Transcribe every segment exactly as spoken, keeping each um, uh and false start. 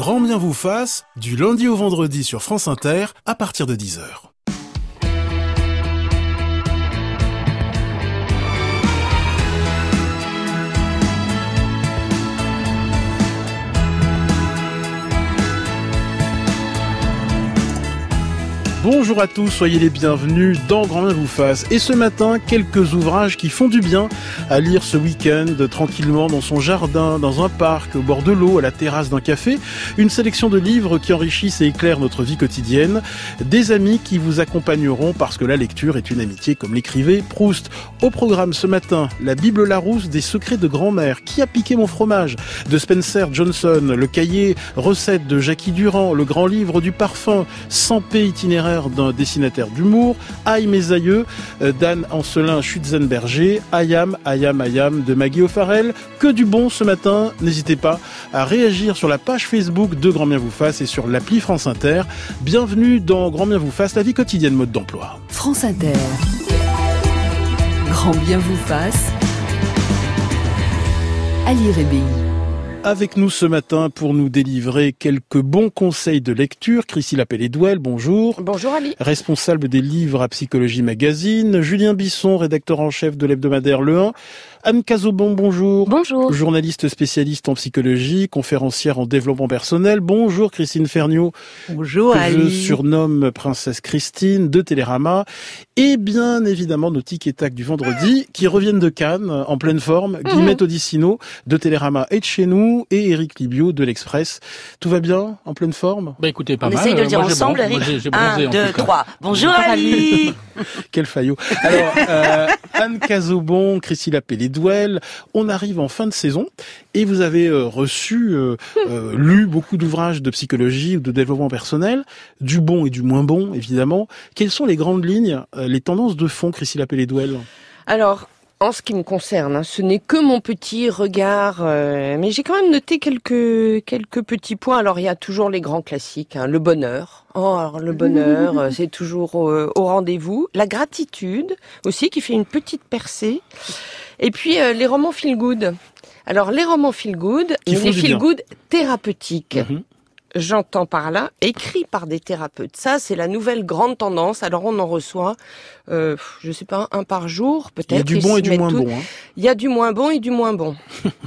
Grand bien vous fasse, du lundi au vendredi sur France Inter, à partir de dix heures. Bonjour à tous, soyez les bienvenus dans Grand bien vous fasse. Et ce matin, quelques ouvrages qui font du bien à lire ce week-end, tranquillement dans son jardin, dans un parc, au bord de l'eau, à la terrasse d'un café. Une sélection de livres qui enrichissent et éclairent notre vie quotidienne. Des amis qui vous accompagneront parce que la lecture est une amitié, comme l'écrivait Proust. Au programme ce matin, la Bible Larousse des secrets de grand-mère. Qui a piqué mon fromage ? De Spencer Johnson, le cahier recettes de Jackie Durand, le grand livre du parfum, cent P itinéraire d'un dessinateur d'humour, Aïe mes aïeux, d'Anne Ancelin Schutzenberger, Ayam, Ayam, Ayam de Maggie O'Farrell. Que du bon ce matin, n'hésitez pas à réagir sur la page Facebook de Grand bien vous fasse et sur l'appli France Inter. Bienvenue dans Grand bien vous fasse, la vie quotidienne mode d'emploi. France Inter. Grand bien vous fasse. Ali Rébi. Avec nous ce matin pour nous délivrer quelques bons conseils de lecture, Chrissy Lapellé-Douel, bonjour. Bonjour Ali. Responsable des livres à Psychologie Magazine, Julien Bisson, rédacteur en chef de l'hebdomadaire Le un, Anne Cazobon, bonjour. Bonjour. Journaliste spécialiste en psychologie, conférencière en développement personnel. Bonjour Christine Ferniaud. Bonjour que Ali. Je surnomme Princesse Christine de Télérama. Et bien évidemment nos tic et tac du vendredi qui reviennent de Cannes en pleine forme. Mmh. Guillemette Odissino de Télérama et de chez nous et Éric Libio de l'Express. Tout va bien? En pleine forme? Bah écoutez, pas On mal. essaye de le dire Moi, ensemble, Eric. Eric. Un, deux, trois. Bonjour Ali. Quel faillot. Alors, euh, Anne Cazobon, Chrissy Lapellé-Douel, on arrive en fin de saison et vous avez euh, reçu, euh, euh, lu beaucoup d'ouvrages de psychologie ou de développement personnel, du bon et du moins bon, évidemment. Quelles sont les grandes lignes, euh, les tendances de fond, Chrissy Lapellé-Douel? Alors, en ce qui me concerne, hein, ce n'est que mon petit regard, euh, mais j'ai quand même noté quelques quelques petits points. Alors, il y a toujours les grands classiques, hein, le bonheur. Oh, alors le bonheur, euh, c'est toujours euh, au rendez-vous. La gratitude aussi, qui fait une petite percée. Et puis, euh, les romans feel-good. Alors, les romans feel-good, mais les feel-good thérapeutiques. Mm-hmm. J'entends par là, écrit par des thérapeutes. Ça, c'est la nouvelle grande tendance. Alors, on en reçoit, euh, je sais pas, un par jour, peut-être. Il y a du bon et du moins bon. Hein. Il y a du moins bon et du moins bon,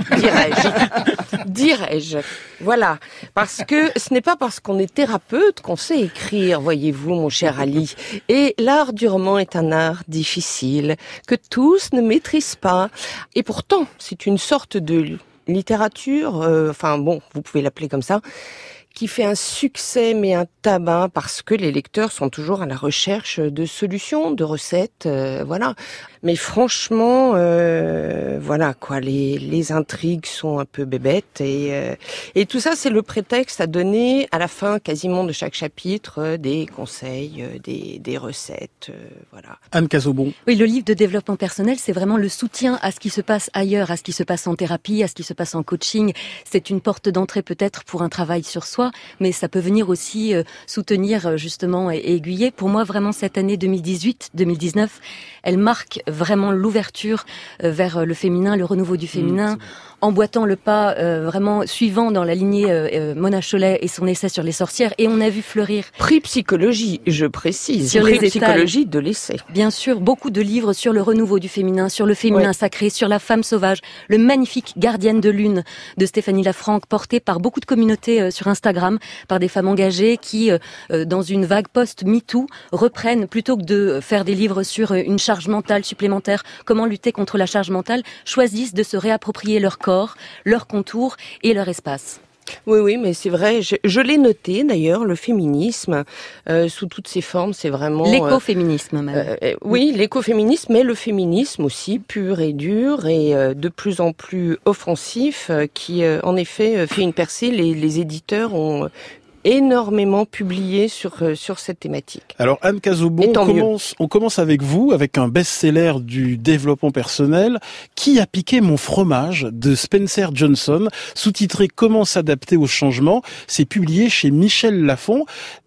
dirais-je. dirais-je. Voilà. Parce que ce n'est pas parce qu'on est thérapeute qu'on sait écrire, voyez-vous, mon cher Ali. Et l'art du roman est un art difficile, que tous ne maîtrisent pas. Et pourtant, c'est une sorte de littérature, euh, enfin bon, vous pouvez l'appeler comme ça, qui fait un succès mais un tabac parce que les lecteurs sont toujours à la recherche de solutions, de recettes, euh, voilà. Mais franchement, euh, voilà quoi, les les intrigues sont un peu bébêtes et euh, et tout ça c'est le prétexte à donner à la fin quasiment de chaque chapitre euh, des conseils, euh, des des recettes, euh, voilà. Anne Cazobon. Oui, le livre de développement personnel, c'est vraiment le soutien à ce qui se passe ailleurs, à ce qui se passe en thérapie, à ce qui se passe en coaching. C'est une porte d'entrée peut-être pour un travail sur soi, mais ça peut venir aussi euh, soutenir justement et, et aiguiller. Pour moi, vraiment cette année deux mille dix-huit deux mille dix-neuf, elle marque vraiment l'ouverture euh, vers le féminin, le renouveau du féminin, mmh, emboîtant le pas euh, vraiment suivant dans la lignée euh, Mona Chollet et son essai sur les sorcières. Et on a vu fleurir. Prix psychologie, je précise. Sur Prix les psychologie de l'essai. Bien sûr, beaucoup de livres sur le renouveau du féminin, sur le féminin ouais. sacré, sur la femme sauvage. Le magnifique Gardienne de lune de Stéphanie Lafranc, porté par beaucoup de communautés euh, sur Instagram, par des femmes engagées qui, euh, dans une vague post-MeToo, reprennent, plutôt que de faire des livres sur une charge mentale supplémentaire, comment lutter contre la charge mentale, choisissent de se réapproprier leur corps, leur contour et leur espace. Oui, oui, mais c'est vrai, je, je l'ai noté d'ailleurs, le féminisme, euh, sous toutes ses formes, c'est vraiment... L'écoféminisme euh, même. Euh, oui, l'écoféminisme, mais le féminisme aussi, pur et dur, et euh, de plus en plus offensif, euh, qui euh, en effet fait une percée. Les, les éditeurs ont énormément publié sur euh, sur cette thématique. Alors Anne Cazobon, on commence, on commence avec vous, avec un best-seller du développement personnel, Qui a piqué mon fromage de Spencer Johnson, sous-titré Comment s'adapter au changement. C'est publié chez Michel Lafon.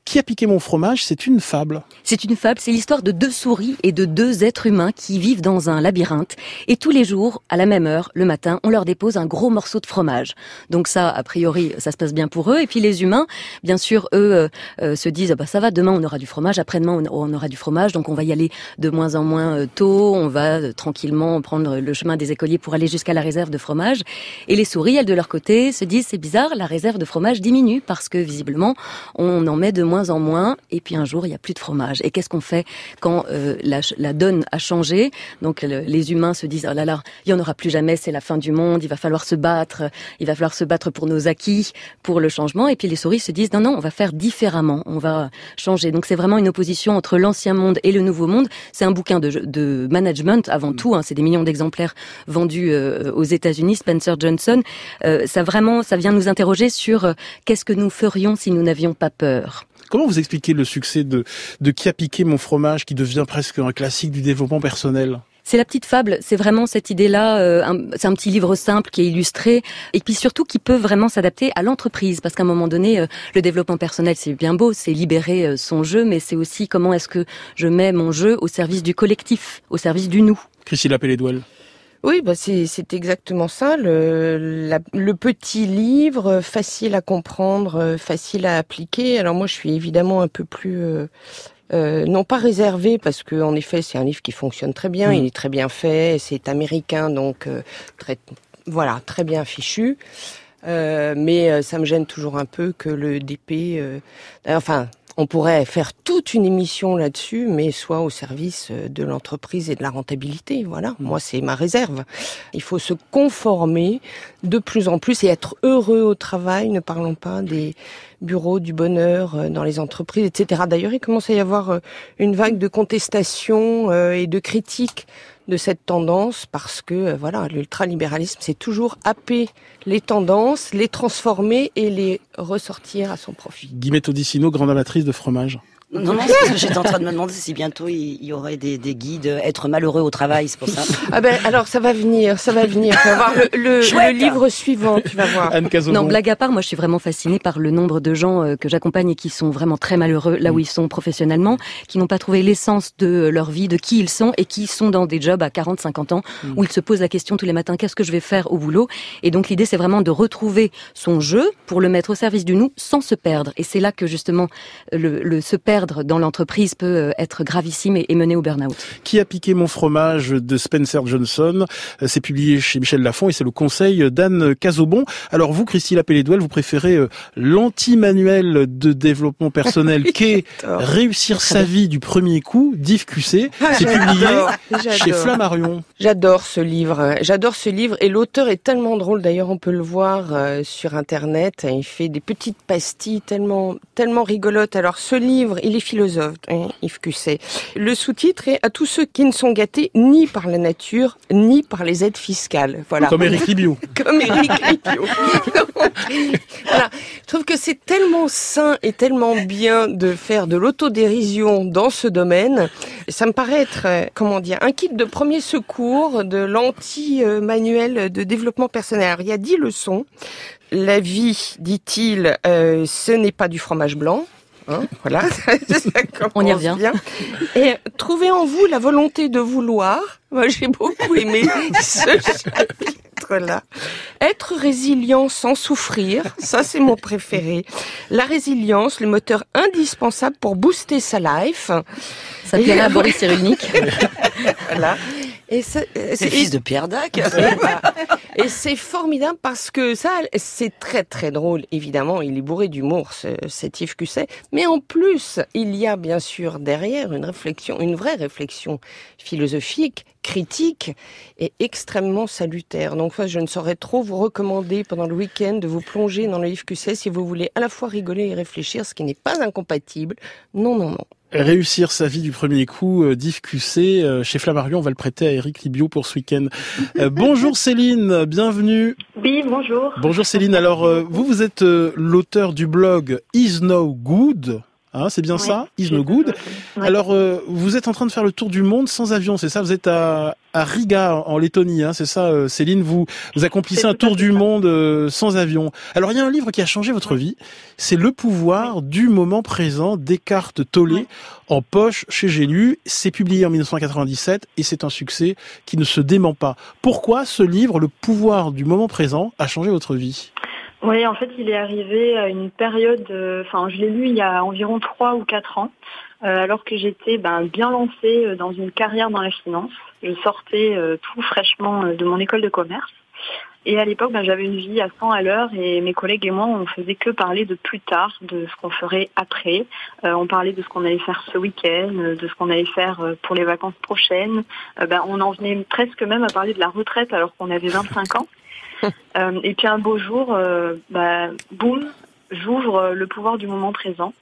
Qui a piqué mon fromage, c'est une fable. C'est une fable, c'est l'histoire de deux souris et de deux êtres humains qui vivent dans un labyrinthe. Et tous les jours, à la même heure, le matin, on leur dépose un gros morceau de fromage. Donc ça, a priori, ça se passe bien pour eux. Et puis les humains, bien sûr, eux euh, euh, se disent, bah ça va, demain on aura du fromage, après-demain on aura du fromage, donc on va y aller de moins en moins euh, tôt, on va euh, tranquillement prendre le chemin des écoliers pour aller jusqu'à la réserve de fromage. Et les souris, elles de leur côté, se disent, c'est bizarre, la réserve de fromage diminue parce que visiblement, on en met de moins en moins, et puis un jour, il n'y a plus de fromage. Et qu'est-ce qu'on fait quand euh, la, la donne a changé? Donc le, les humains se disent, oh là là, il n'y en aura plus jamais, c'est la fin du monde, il va falloir se battre, il va falloir se battre pour nos acquis, pour le changement. Et puis les souris se disent, non, non, on va faire différemment, on va changer. Donc c'est vraiment une opposition entre l'ancien monde et le nouveau monde. C'est un bouquin de, de management avant tout, hein, c'est des millions d'exemplaires vendus euh, aux États-Unis, Spencer Johnson. Euh, ça vraiment, ça vient nous interroger sur euh, qu'est-ce que nous ferions si nous n'avions pas peur. Comment vous expliquez le succès de, de Qui a piqué mon fromage, qui devient presque un classique du développement personnel? C'est la petite fable, c'est vraiment cette idée-là, euh, un, c'est un petit livre simple qui est illustré, et puis surtout qui peut vraiment s'adapter à l'entreprise, parce qu'à un moment donné, euh, le développement personnel, c'est bien beau, c'est libérer euh, son jeu, mais c'est aussi comment est-ce que je mets mon jeu au service du collectif, au service du nous. Christine Lapellé-Douel. Oui, bah c'est, c'est exactement ça. Le, la, le petit livre, facile à comprendre, facile à appliquer. Alors moi, je suis évidemment un peu plus, euh, euh, non pas réservée, parce que en effet, c'est un livre qui fonctionne très bien. Mmh. Il est très bien fait. C'est américain, donc euh, très, voilà, très bien fichu. Euh, mais ça me gêne toujours un peu que le D P, euh, enfin. On pourrait faire toute une émission là-dessus, mais soit au service de l'entreprise et de la rentabilité. Voilà, moi c'est ma réserve. Il faut se conformer de plus en plus et être heureux au travail. Ne parlons pas des bureaux du bonheur dans les entreprises, et cetera. D'ailleurs, il commence à y avoir une vague de contestation et de critiques de cette tendance, parce que voilà, l'ultralibéralisme, c'est toujours happer les tendances, les transformer et les ressortir à son profit. Guillemette Odissino, grande amatrice de fromage. Non, non, c'est parce que j'étais en train de me demander si bientôt il y aurait des, des guides être malheureux au travail, c'est pour ça. Ah ben alors ça va venir, ça va venir. Tu vas voir le, le, le livre suivant, tu vas voir. Anne Cazobon. Non, blague à part, moi je suis vraiment fascinée par le nombre de gens euh, que j'accompagne et qui sont vraiment très malheureux là où ils sont professionnellement, qui n'ont pas trouvé l'essence de leur vie, de qui ils sont, et qui sont dans des jobs à quarante, cinquante ans mm. où ils se posent la question tous les matins, qu'est-ce que je vais faire au boulot? Et donc l'idée c'est vraiment de retrouver son jeu pour le mettre au service du nous sans se perdre. Et c'est là que justement le, le se perdre dans l'entreprise peut être gravissime et mener au burn-out. Qui a piqué mon fromage de Spencer Johnson, c'est publié chez Michel Lafon et c'est le conseil d'Anne Cazobon. Alors vous, Christine Lapellé-Douel, vous préférez l'anti-manuel de développement personnel qu'est Réussir sa vie du premier coup d'Yves Cusset. C'est publié J'adore. chez Flammarion. J'adore ce livre. J'adore ce livre et l'auteur est tellement drôle. D'ailleurs, on peut le voir euh, sur Internet. Il fait des petites pastilles tellement, tellement rigolotes. Alors ce livre, il est philosophe. Hein, Yves Cusset. Le sous-titre est « À tous ceux qui ne sont gâtés ni par la nature, ni par les aides fiscales ». Voilà. Comme Éric Libio. Comme Éric Libio. Voilà. Je trouve que c'est tellement sain et tellement bien de faire de l'autodérision dans ce domaine. Ça me paraît être, euh, comment dire, un kit de premier secours de l'anti-manuel de développement personnel. Alors, il y a dix leçons. La vie, dit-il, euh, ce n'est pas du fromage blanc. Hein, voilà, ça commence on y revient. Bien. Et trouvez en vous la volonté de vouloir. Moi, j'ai beaucoup aimé ce chapitre-là. Être résilient sans souffrir, ça c'est mon préféré. La résilience, le moteur indispensable pour booster sa life. Ça plairait à Boris Cyrulnik. Voilà. Et ça, c'est, c'est le fils de Pierre Dac. Et c'est formidable parce que ça, c'est très très drôle. Évidemment, il est bourré d'humour, ce, cet Yves Cusset. Mais en plus, il y a bien sûr derrière une réflexion, une vraie réflexion philosophique, critique et extrêmement salutaire. Donc, je ne saurais trop vous recommander pendant le week-end de vous plonger dans le Yves Cusset si vous voulez à la fois rigoler et réfléchir, ce qui n'est pas incompatible. Non, non, non. Réussir sa vie du premier coup d'Yves Cusset. Chez Flammarion, on va le prêter à Éric Libio pour ce week-end. Euh, bonjour Céline, bienvenue. Oui, bonjour. Bonjour Céline. Alors, euh, vous, vous êtes euh, l'auteur du blog Is No Good. Hein, c'est bien oui, ça, Is No Good. Oui. Alors, euh, vous êtes en train de faire le tour du monde sans avion, c'est ça? Vous êtes à, à Riga, en Lettonie, hein, c'est ça, euh, Céline? Vous, vous accomplissez C'est un tout à tour fait du ça. monde euh, sans avion. Alors, il y a un livre qui a changé votre vie. C'est Le pouvoir du moment présent d'Eckhart Tolle, Oui. en poche chez J'ai lu. C'est publié en dix-neuf cent quatre-vingt-dix-sept et c'est un succès qui ne se dément pas. Pourquoi ce livre, Le pouvoir du moment présent, a changé votre vie? Oui, en fait, il est arrivé à une période, enfin, euh, je l'ai lu il y a environ trois ou quatre ans, euh, alors que j'étais ben, bien lancée dans une carrière dans la finance. Je sortais euh, tout fraîchement de mon école de commerce. Et à l'époque, ben, j'avais une vie à cent à l'heure et mes collègues et moi, on faisait que parler de plus tard, de ce qu'on ferait après. Euh, on parlait de ce qu'on allait faire ce week-end, de ce qu'on allait faire pour les vacances prochaines. Euh, ben, on en venait presque même à parler de la retraite alors qu'on avait vingt-cinq ans. Euh, et puis un beau jour, euh, bah, boum, j'ouvre Le pouvoir du moment présent.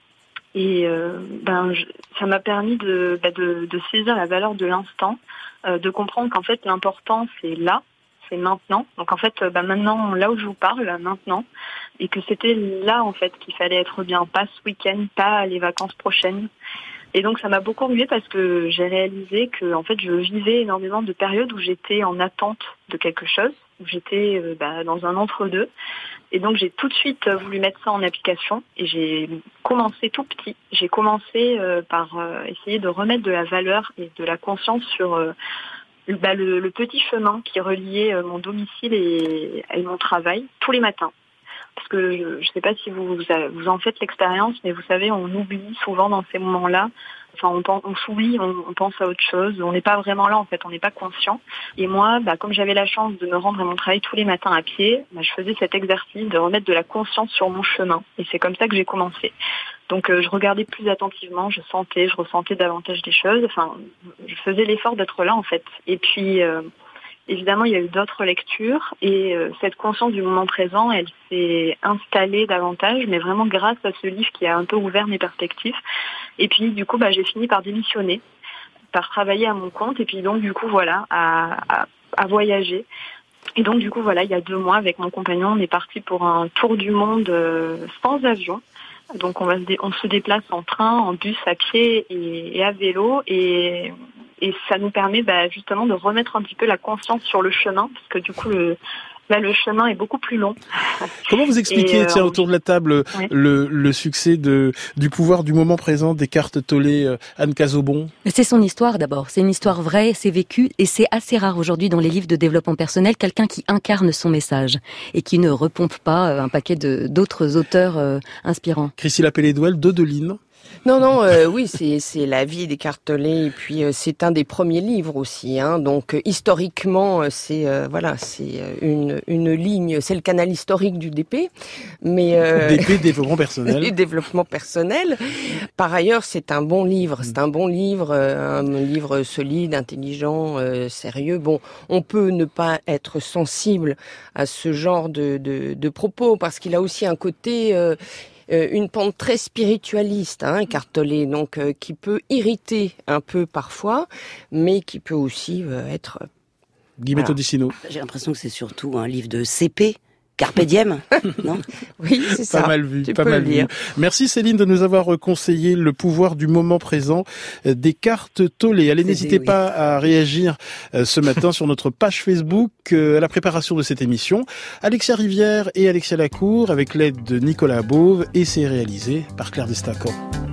Et euh, ben, je, ça m'a permis de, bah, de, de saisir la valeur de l'instant, euh, de comprendre qu'en fait l'important c'est là, c'est maintenant. Donc en fait, bah, maintenant, là où je vous parle, maintenant, et que c'était là en fait qu'il fallait être bien, pas ce week-end, pas les vacances prochaines. Et donc ça m'a beaucoup remué parce que j'ai réalisé que en fait je vivais énormément de périodes où j'étais en attente de quelque chose, où j'étais euh, bah, dans un entre-deux. Et donc j'ai tout de suite voulu mettre ça en application et j'ai commencé tout petit. J'ai commencé euh, par euh, essayer de remettre de la valeur et de la conscience sur euh, bah, le, le petit chemin qui reliait euh, mon domicile et, et mon travail tous les matins. Parce que je ne sais pas si vous, vous en faites l'expérience, mais vous savez, on oublie souvent dans ces moments-là. Enfin, on, pense, on s'oublie, on, on pense à autre chose. On n'est pas vraiment là, en fait, on n'est pas conscient. Et moi, bah, comme j'avais la chance de me rendre à mon travail tous les matins à pied, bah, je faisais cet exercice de remettre de la conscience sur mon chemin. Et c'est comme ça que j'ai commencé. Donc, euh, je regardais plus attentivement, je sentais, je ressentais davantage des choses. Enfin, je faisais l'effort d'être là, en fait. Et puis... Euh, Évidemment, il y a eu d'autres lectures et euh, cette conscience du moment présent, elle s'est installée davantage, mais vraiment grâce à ce livre qui a un peu ouvert mes perspectives. Et puis, du coup, bah, j'ai fini par démissionner, par travailler à mon compte et puis donc, du coup, voilà, à, à, à voyager. Et donc, du coup, voilà, il y a deux mois, avec mon compagnon, on est parti pour un tour du monde euh, sans avion. Donc, on, va se dé- on se déplace en train, en bus, à pied et, et à vélo et... Et ça nous permet bah, justement de remettre un petit peu la conscience sur le chemin, parce que du coup, le, là, le chemin est beaucoup plus long. Comment vous expliquez, Et, euh, tiens, autour de la table, ouais. le, le succès de, du pouvoir du moment présent d'Eckhart Tolle, euh, Anne Cazobon? C'est son histoire d'abord, c'est une histoire vraie, c'est vécu, et c'est assez rare aujourd'hui dans les livres de développement personnel, quelqu'un qui incarne son message et qui ne repompe pas un paquet de, d'autres auteurs euh, inspirants. Priscilla Pelledouel, Dodeline. Non, non, euh, oui, c'est c'est la vie d'Eckhart Tolle et puis euh, c'est un des premiers livres aussi. Hein, donc euh, historiquement, c'est euh, voilà, c'est une une ligne, c'est le canal historique du D P, mais euh, D P, développement personnel. du développement personnel. Par ailleurs, c'est un bon livre, c'est un bon livre, euh, un livre solide, intelligent, euh, sérieux. Bon, on peut ne pas être sensible à ce genre de de, de propos parce qu'il a aussi un côté euh, une pente très spiritualiste, hein, Eckhart Tolle, donc euh, qui peut irriter un peu parfois, mais qui peut aussi euh, être... Guillemette Voilà. Odissino. J'ai l'impression que c'est surtout un livre de C P, Carpe Diem, non? Oui, c'est ça. Pas mal vu, Tu pas peux mal le vu. lire. Merci Céline de nous avoir conseillé Le pouvoir du moment présent d'Eckhart Tolle. Allez, C'est n'hésitez des- pas à réagir euh, ce matin sur notre page Facebook euh, à la préparation de cette émission. Alexia Rivière et Alexia Lacour avec l'aide de Nicolas Beauve et c'est réalisé par Claire Destacan.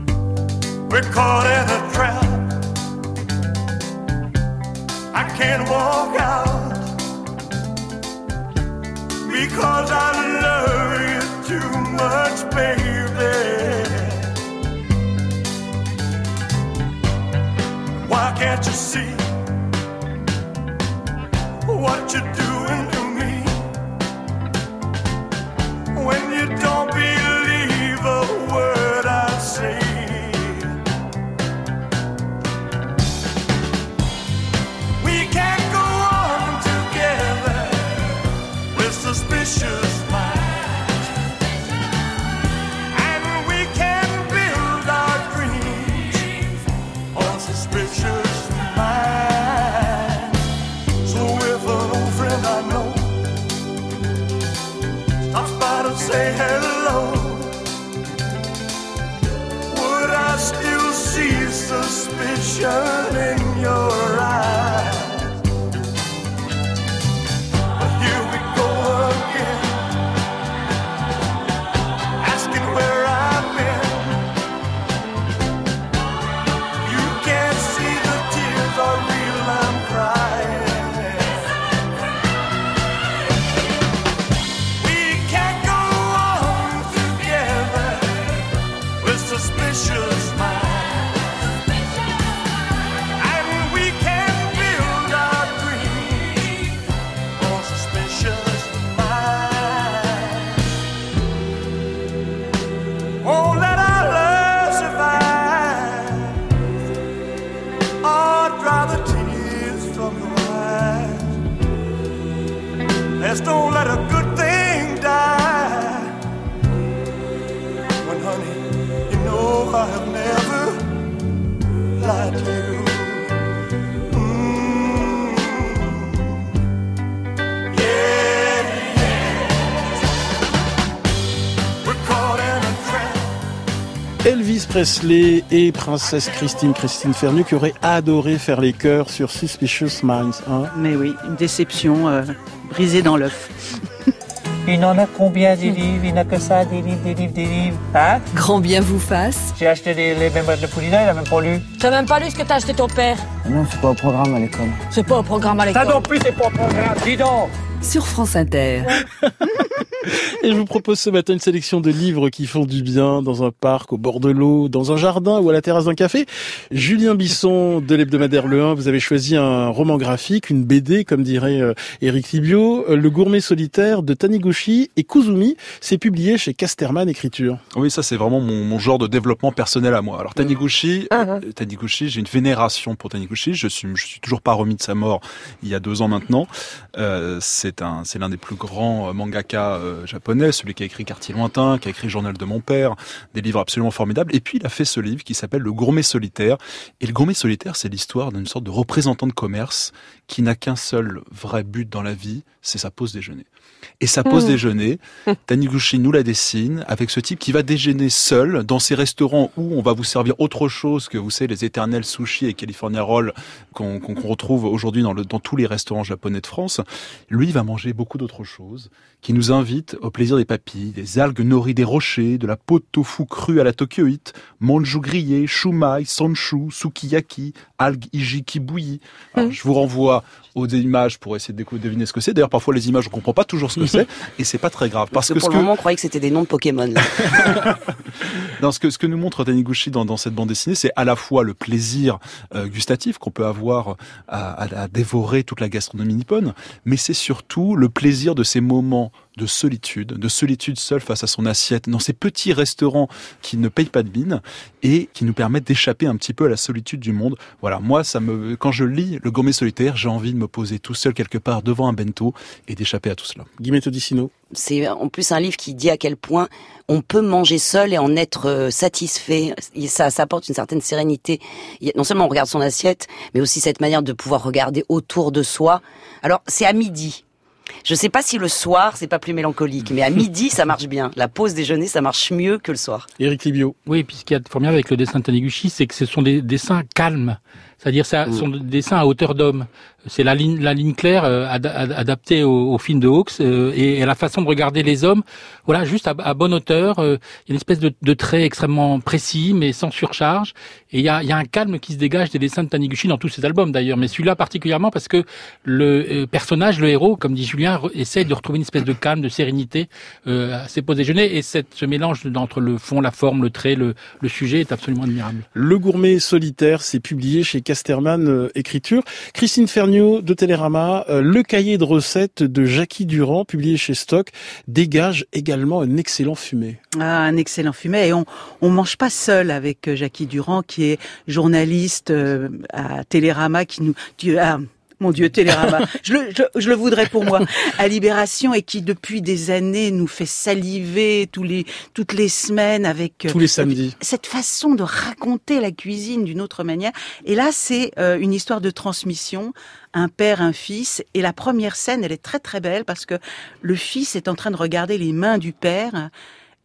We're caught in a trap. I can't walk out because I love you too much, baby. Why can't you see what you're doing to me when you don't believe a word I say? We can't go on together with suspicious minds, and we can build our dreams on suspicious minds. So if an old friend I know stops by to say hello, suspicion in your eyes. But here we go again, asking where I've been. You can't see the tears are real, I'm crying. We can't go on together with suspicious minds. And we can't build our dreams on suspicious minds. Won't let our love survive or dry the tears from your eyes. Let's don't let a good thing die. When honey, you know I have never lied to you. Mm. Yeah, yeah. We're caught in a trap. Elvis Presley et princesse Christine, Christine Fernu, qui aurait adoré faire les chœurs sur Suspicious Minds. Hein. Mais oui, une déception euh, brisée dans l'œuf. Il en a combien des livres? Il n'a que ça, des livres, des livres, des livres. Hein? Grand bien vous fasse. J'ai acheté les, les mémoires de Poulina, il a même pas lu. T'as même pas lu ce que t'as acheté ton père. Non, c'est pas au programme à l'école. C'est pas au programme à l'école. Ça non plus, c'est pas au programme, dis donc. Sur France Inter. Et je vous propose ce matin une sélection de livres qui font du bien dans un parc, au bord de l'eau, dans un jardin ou à la terrasse d'un café. Julien Bisson de l'hebdomadaire Le un, vous avez choisi un roman graphique, une B D, comme dirait euh, Éric Thibio, euh, Le gourmet solitaire de Taniguchi et Kuzumi. C'est publié chez Casterman Écriture. Oui, ça c'est vraiment mon, mon genre de développement personnel à moi. Alors Taniguchi, euh, Taniguchi, j'ai une vénération pour Taniguchi. Je suis, je suis toujours pas remis de sa mort il y a deux ans maintenant. Euh, c'est un, c'est l'un des plus grands mangaka euh, japonais, celui qui a écrit Quartier lointain, qui a écrit Journal de mon père, des livres absolument formidables. Et puis il a fait ce livre qui s'appelle Le gourmet solitaire. Et le gourmet solitaire, c'est l'histoire d'une sorte de représentant de commerce qui n'a qu'un seul vrai but dans la vie, c'est sa pause déjeuner. Et sa pause mmh. déjeuner, Taniguchi nous la dessine avec ce type qui va déjeuner seul dans ces restaurants où on va vous servir autre chose que, vous savez, les éternels sushis et California Roll qu'on, qu'on retrouve aujourd'hui dans, le, dans tous les restaurants japonais de France. Lui, il va manger beaucoup d'autres choses qui nous invitent au plaisir des papilles, des algues nori des rochers, de la peau de tofu crue à la tokyoïte, manju grillé, shumai, sanshu, sukiyaki, algues hijiki bouillies. Alors, mmh. je vous renvoie aux images pour essayer de deviner ce que c'est. D'ailleurs, parfois, les images, on comprend pas toujours ce que c'est, et c'est pas très grave. Parce, parce que, que pour ce le que... moment, on croyait que c'était des noms de Pokémon. Dans ce que, ce que nous montre Taniguchi dans, dans cette bande dessinée, c'est à la fois le plaisir euh, gustatif qu'on peut avoir à, à, à dévorer toute la gastronomie nippone, mais c'est surtout le plaisir de ces moments de solitude, de solitude seule face à son assiette, dans ces petits restaurants qui ne payent pas de mine et qui nous permettent d'échapper un petit peu à la solitude du monde. Voilà, moi, ça me, quand je lis Le gourmet solitaire, j'ai envie de me poser tout seul quelque part devant un bento et d'échapper à tout cela. Guillemette Odissino. C'est en plus un livre qui dit à quel point on peut manger seul et en être satisfait. Ça, ça apporte une certaine sérénité. Non seulement on regarde son assiette, mais aussi cette manière de pouvoir regarder autour de soi. Alors, c'est à midi. Je sais pas si le soir, c'est pas plus mélancolique, mais à midi, ça marche bien. La pause déjeuner, ça marche mieux que le soir. Éric Thibio. Oui, puis ce qu'il y a de formidable avec le dessin de Taniguchi, c'est que ce sont des dessins calmes. C'est-à-dire, ce mmh. sont des dessins à hauteur d'homme. C'est la ligne, la ligne claire euh, ad, ad, adaptée au, au film de Hawks euh, et, et la façon de regarder les hommes. Voilà, juste à, à bonne hauteur. Euh, il y a une espèce de, de trait extrêmement précis, mais sans surcharge. Et il y a, il y a un calme qui se dégage des dessins de Taniguchi dans tous ses albums d'ailleurs, mais celui-là particulièrement parce que le euh, personnage, le héros, comme dit Julien, re- essaie de retrouver une espèce de calme, de sérénité euh, à ses pauses déjeuner. Et cette, ce mélange entre le fond, la forme, le trait, le, le sujet est absolument admirable. Le gourmet solitaire, c'est publié chez Casterman euh, Écriture. Christine Ferniaud de Télérama, euh, le cahier de recettes de Jackie Durand, publié chez Stock, dégage également un excellent fumet. Ah, un excellent fumet. Et on on mange pas seul avec Jackie Durand, qui est journaliste euh, à Télérama, qui nous... Tu, ah, mon Dieu, Télérama, je le, je, je le voudrais pour moi, à Libération, et qui depuis des années nous fait saliver tous les, toutes les semaines avec tous les samedis. Cette façon de raconter la cuisine d'une autre manière. Et là, c'est euh, une histoire de transmission, un père, un fils. Et la première scène, elle est très très belle parce que le fils est en train de regarder les mains du père.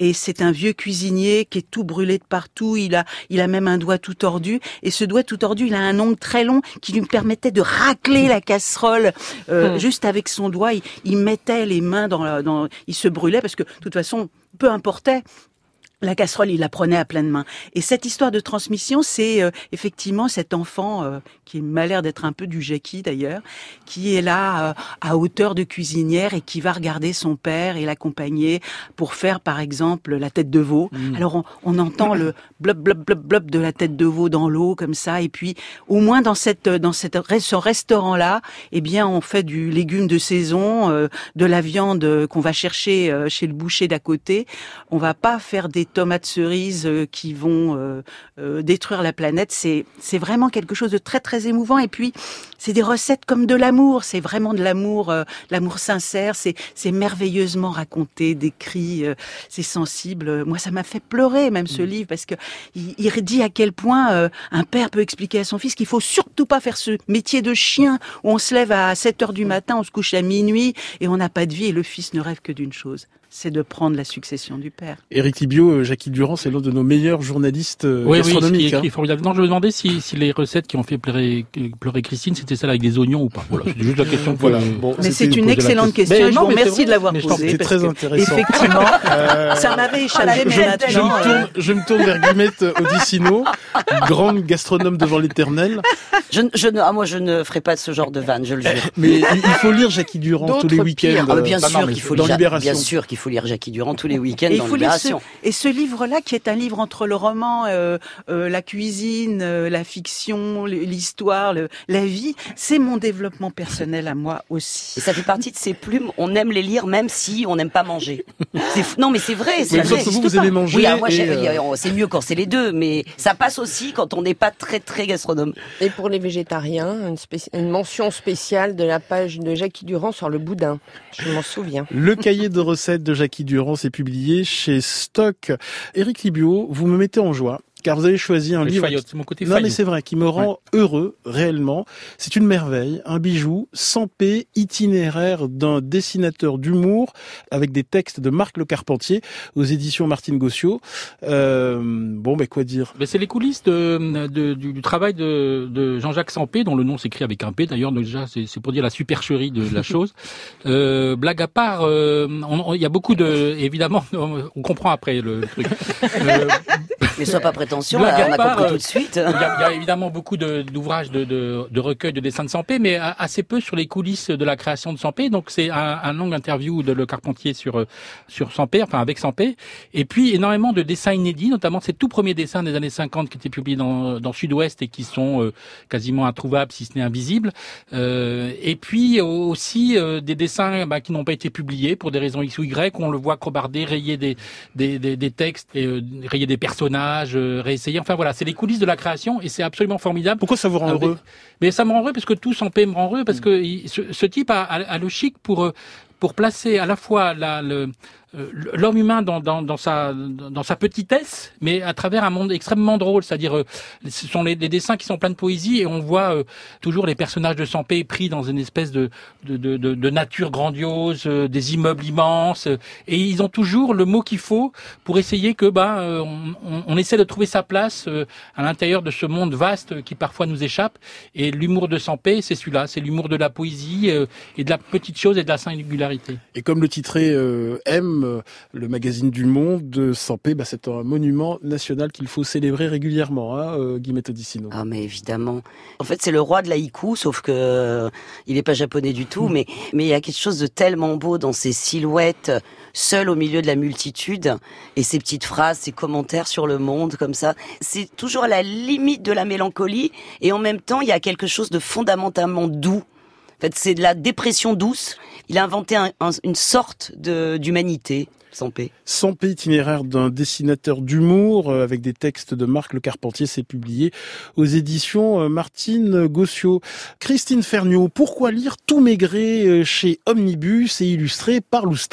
et c'est un vieux cuisinier qui est tout brûlé de partout. Il a, il a même un doigt tout tordu, et ce doigt tout tordu, il a un ongle très long qui lui permettait de racler la casserole euh, mmh. juste avec son doigt. Il, il mettait les mains dans, la, dans, il se brûlait parce que de toute façon, peu importait. La casserole, il la prenait à pleine main. Et cette histoire de transmission, c'est euh, effectivement cet enfant euh, qui m'a l'air d'être un peu du Jackie d'ailleurs, qui est là euh, à hauteur de cuisinière et qui va regarder son père et l'accompagner pour faire par exemple la tête de veau. Mmh. Alors on, on entend le blop blop blop blop de la tête de veau dans l'eau comme ça, et puis au moins dans cette dans cette ce restaurant là, eh bien on fait du légume de saison, euh, de la viande qu'on va chercher euh, chez le boucher d'à côté. On va pas faire des tomates cerises qui vont euh, euh, détruire la planète. C'est c'est vraiment quelque chose de très très émouvant. Et puis c'est des recettes comme de l'amour. C'est vraiment de l'amour, euh, l'amour sincère. C'est c'est merveilleusement raconté, décrit. Euh, c'est sensible. Moi, ça m'a fait pleurer même ce mmh. livre parce que il, il dit à quel point euh, un père peut expliquer à son fils qu'il faut surtout pas faire ce métier de chien où on se lève à sept heures du matin, on se couche à minuit et on n'a pas de vie. Et le fils ne rêve que d'une chose, c'est de prendre la succession du père. Éric Thibio, Jackie Durand, c'est l'un de nos meilleurs journalistes oui, gastronomiques. Oui, c'est hein. formidable. Non, je me demandais si, si les recettes qui ont fait pleurer, pleurer Christine, c'était celles avec des oignons ou pas. Voilà, c'est juste la question. Voilà. Bon, mais c'est une excellente question. question. Je vous remercie de l'avoir posée. C'était très intéressant. Effectivement, euh, ça m'avait échappé, mais maintenant... Je me tourne, je me tourne vers Guillemette Odissino, grande gastronome devant l'éternel. Je, je ne, ah, moi, je ne ferai pas de ce genre de vanne, je le jure. Mais il faut lire Jackie Durand tous les week-ends. Ah, bien, sûr qu'il faut lire, Libération. bien sûr qu'il faut lire Jackie Durand tous les week-ends et dans il faut Libération. Lire ce, et ce livre-là, qui est un livre entre le roman, euh, euh, la cuisine, euh, la fiction, l'histoire, le, la vie, c'est mon développement personnel à moi aussi. Et ça fait partie de ces plumes, on aime les lire même si on n'aime pas manger. C'est, non mais c'est vrai. C'est vrai. Vous, vous aimez manger. Oui, alors moi, et euh... c'est mieux quand c'est les deux, mais ça passe aussi quand on n'est pas très très gastronome. Et pour les végétariens, une, spéci... une mention spéciale de la page de Jackie Durand sur le boudin. Je m'en souviens. Le cahier de recettes de Jackie Durand s'est publié chez Stock. Éric Thibio, vous me mettez en joie. Car vous avez choisi un le livre. Fayotte, c'est mon côté non, faillot. mais c'est vrai, qui me rend ouais. heureux, réellement. C'est une merveille, un bijou, Sampé, itinéraire d'un dessinateur d'humour, avec des textes de Marc Le Carpentier, aux éditions Martine Gossiot. Euh, bon, mais quoi dire? Mais c'est les coulisses de, de, du, du travail de, de Jean-Jacques Sampé, dont le nom s'écrit avec un P, d'ailleurs, donc déjà, c'est, c'est pour dire la supercherie de la chose. Euh, blague à part, euh, il y a beaucoup de, évidemment, on comprend après le, le truc. Euh, mais sois pas prétentieux. Là, on a compris tout de suite. Il y a, il y a évidemment beaucoup de, d'ouvrages de, de, de recueils de dessins de Sampé, mais assez peu sur les coulisses de la création de Sampé. Donc c'est un, un long interview de Le Carpentier sur sur Sampé, enfin avec Sampé. Et puis énormément de dessins inédits, notamment ces tout premiers dessins des années cinquante qui étaient publiés dans, dans Sud-Ouest et qui sont euh, quasiment introuvables, si ce n'est invisibles. Euh, et puis aussi euh, des dessins bah, qui n'ont pas été publiés pour des raisons X ou Y. On le voit crobarder, rayer des des, des, des textes, et, euh, rayer des personnages. Euh, réessayer. Enfin voilà, c'est les coulisses de la création et c'est absolument formidable. Pourquoi ça vous rend heureux? Mais, mais ça me rend heureux parce que tout Sampé me rend heureux parce que il, ce, ce type a, a, a le chic pour pour placer à la fois la, le l'homme humain dans, dans, dans sa dans sa petitesse, mais à travers un monde extrêmement drôle. C'est-à-dire, euh, ce sont les, les dessins qui sont pleins de poésie et on voit euh, toujours les personnages de Sampé pris dans une espèce de de, de, de, de nature grandiose, euh, des immeubles immenses, euh, et ils ont toujours le mot qu'il faut pour essayer que bah euh, on, on, on essaie de trouver sa place euh, à l'intérieur de ce monde vaste qui parfois nous échappe. Et l'humour de Sampé, c'est celui-là, c'est l'humour de la poésie euh, et de la petite chose et de la singularité. Et comme le titrait euh, M. Le magazine du Monde de Sampé, bah, c'est un monument national qu'il faut célébrer régulièrement, hein, euh, Guillemette Odissino. Ah mais évidemment. En fait, c'est le roi de l'haïku, sauf que euh, il est pas japonais du tout, mmh. mais mais il y a quelque chose de tellement beau dans ces silhouettes, seul au milieu de la multitude, et ces petites phrases, ces commentaires sur le monde comme ça. C'est toujours à la limite de la mélancolie, et en même temps, il y a quelque chose de fondamentalement doux. En fait, c'est de la dépression douce. Il a inventé un, un, une sorte de d'humanité. Sampé. Sampé, itinéraire d'un dessinateur d'humour, euh, avec des textes de Marc Le Carpentier, c'est publié aux éditions euh, Martine Gossiot. Christine Ferniaud, pourquoi lire Tout Maigret chez Omnibus et illustré par Loustal?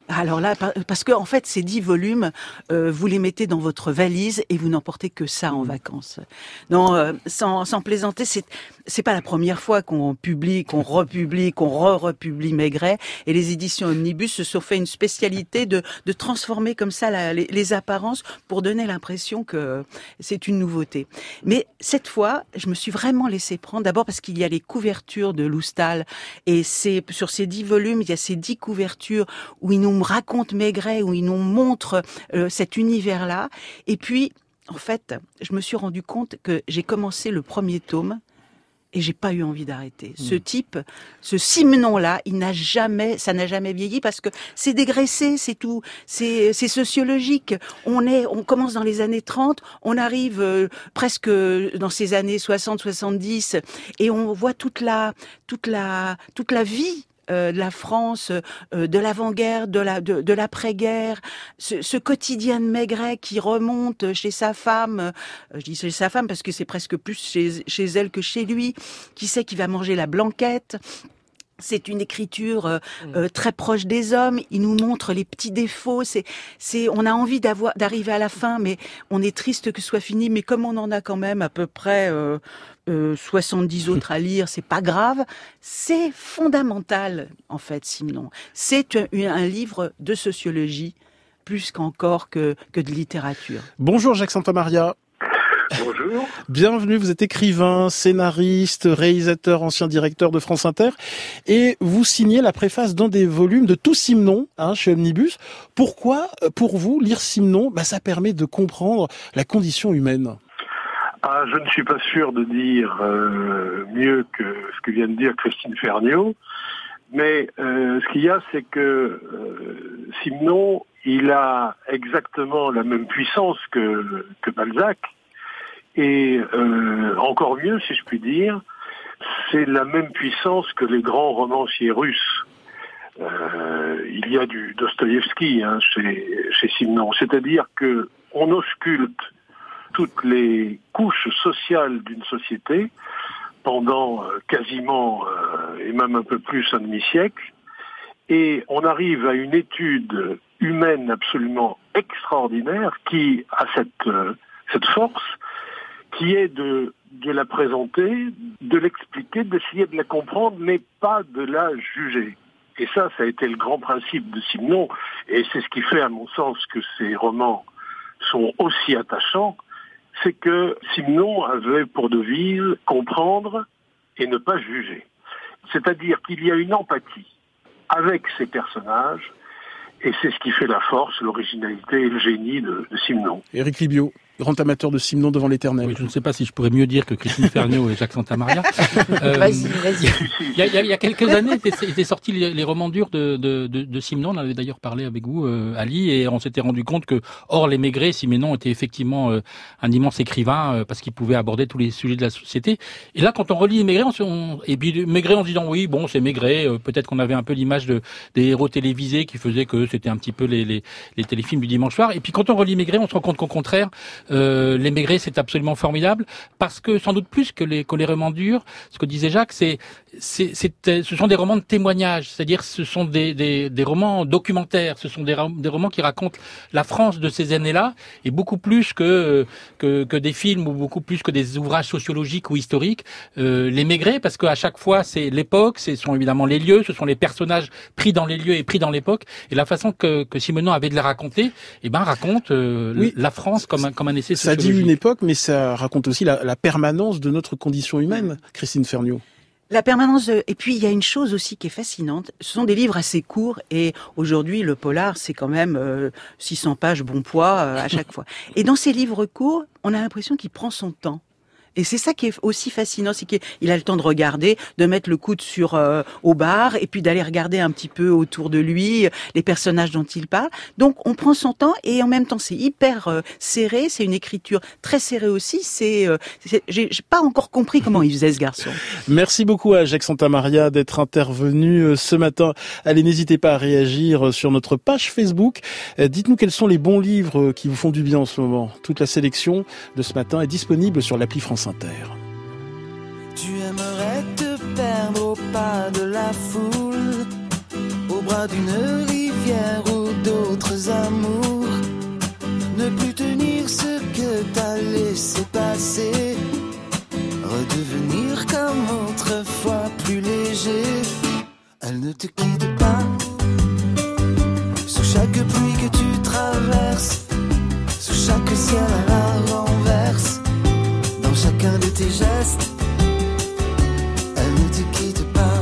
Alors là, parce que en fait, ces dix volumes, euh, vous les mettez dans votre valise et vous n'emportez que ça en vacances. Non, euh, sans, sans plaisanter, c'est c'est pas la première fois qu'on publie, qu'on republie, qu'on re-republie Maigret. Et les éditions Omnibus se sont fait une spécialité de de transformer comme ça la, les, les apparences pour donner l'impression que c'est une nouveauté. Mais cette fois, je me suis vraiment laissée prendre. D'abord parce qu'il y a les couvertures de Loustal et c'est sur ces dix volumes, il y a ces dix couvertures où ils nous racontent Maigret, où ils nous montrent euh, cet univers-là. Et puis, en fait, je me suis rendu compte que j'ai commencé le premier tome et j'ai pas eu envie d'arrêter. Mmh. Ce type, ce Simenon-là, il n'a jamais, ça n'a jamais vieilli parce que c'est dégraissé, c'est tout, c'est, c'est sociologique. On est, on commence dans les années trente, on arrive euh, presque dans ces années soixante, soixante-dix et on voit toute la, toute la, toute la vie Euh, de la France, euh, de l'avant-guerre, de la de, de l'après-guerre, ce, ce quotidien de Maigret qui remonte chez sa femme, euh, je dis chez sa femme parce que c'est presque plus chez, chez elle que chez lui, qui sait qu'il va manger la blanquette. C'est une écriture euh, euh, très proche des hommes. Il nous montre les petits défauts. C'est, c'est, on a envie d'avoir, d'arriver à la fin, mais on est triste que ce soit fini. Mais comme on en a quand même à peu près euh, euh, soixante-dix autres à lire, c'est pas grave. C'est fondamental, en fait, Simenon. C'est un, un livre de sociologie plus qu'encore que, que de littérature. Bonjour Jacques Santamaria. Bonjour. Bienvenue, vous êtes écrivain, scénariste, réalisateur, ancien directeur de France Inter et vous signez la préface d'un des volumes de tout Simenon hein, chez Omnibus. Pourquoi, pour vous, lire Simenon, bah, ça permet de comprendre la condition humaine? Ah, je ne suis pas sûr de dire euh, mieux que ce que vient de dire Christine Ferniaud, mais euh, ce qu'il y a, c'est que euh, Simenon, il a exactement la même puissance que, que Balzac. Et euh, encore mieux, si je puis dire, c'est la même puissance que les grands romanciers russes. Euh, il y a du Dostoïevski hein, chez, chez Simenon, c'est-à-dire que on ausculte toutes les couches sociales d'une société pendant euh, quasiment euh, et même un peu plus un demi-siècle, et on arrive à une étude humaine absolument extraordinaire qui a cette euh, cette force qui est de, de la présenter, de l'expliquer, d'essayer de la comprendre, mais pas de la juger. Et ça, ça a été le grand principe de Simenon, et c'est ce qui fait, à mon sens, que ces romans sont aussi attachants, c'est que Simenon avait pour devise comprendre et ne pas juger. C'est-à-dire qu'il y a une empathie avec ces personnages, et c'est ce qui fait la force, l'originalité et le génie de, de Simenon. Éric Libio, grand amateur de Simenon devant l'éternel. Oui, je ne sais pas si je pourrais mieux dire que Christine Ferniaud et Jacques Santamaria. Euh, vas-y, vas-y. Il y a, il y a quelques années, étaient, étaient sortis les, les romans durs de, de, de, de Simenon. On avait d'ailleurs parlé avec vous, euh, Ali, et on s'était rendu compte que, hors les Maigret, Simenon était effectivement euh, un immense écrivain euh, parce qu'il pouvait aborder tous les sujets de la société. Et là, quand on relit les Maigret, on, on, et puis Maigret en se disant oui, bon, c'est Maigret. Euh, peut-être qu'on avait un peu l'image de des héros télévisés qui faisaient que c'était un petit peu les, les, les téléfilms du dimanche soir. Et puis quand on relit Maigret, on se rend compte qu'au contraire, euh, les Maigret, c'est absolument formidable parce que sans doute plus que les, que les romans durs, ce que disait Jacques, c'est, c'est, c'est, ce sont des romans de témoignage, c'est-à-dire ce sont des, des, des romans documentaires, ce sont des, des romans qui racontent la France de ces années-là et beaucoup plus que, que, que des films ou beaucoup plus que des ouvrages sociologiques ou historiques. Euh, les Maigret, parce qu'à chaque fois, c'est l'époque, ce sont évidemment les lieux, ce sont les personnages pris dans les lieux et pris dans l'époque et la façon que, que Simenon avait de les raconter, eh ben, raconte euh, oui, la France comme un, comme un essai sociologique. Ça dit une époque, mais ça raconte aussi la, la permanence de notre condition humaine, Christine Ferniaud. La permanence de... Et puis, il y a une chose aussi qui est fascinante. Ce sont des livres assez courts et aujourd'hui, le polar, c'est quand même euh, six cents pages bon poids euh, à chaque fois. Et dans ces livres courts, on a l'impression qu'il prend son temps. Et c'est ça qui est aussi fascinant, c'est qu'il a le temps de regarder, de mettre le coude sur euh, au bar, et puis d'aller regarder un petit peu autour de lui les personnages dont il parle. Donc on prend son temps, et en même temps c'est hyper euh, serré, c'est une écriture très serrée aussi. C'est, euh, c'est j'ai, j'ai pas encore compris comment il faisait ce garçon. Merci beaucoup à Jacques Santamaria d'être intervenu ce matin. Allez, n'hésitez pas à réagir sur notre page Facebook. Dites-nous quels sont les bons livres qui vous font du bien en ce moment. Toute la sélection de ce matin est disponible sur l'appli France Inter. Tu aimerais te perdre au pas de la foule, au bras d'une rivière pierres ou d'autres amours. Ne plus tenir ce que t'as laissé passer. Redevenir comme autrefois plus léger. Elle ne te quitte pas. Sous chaque pluie que tu traverses, sous chaque ciel à la renverse, dans chacun de tes gestes, elle ne te quitte pas.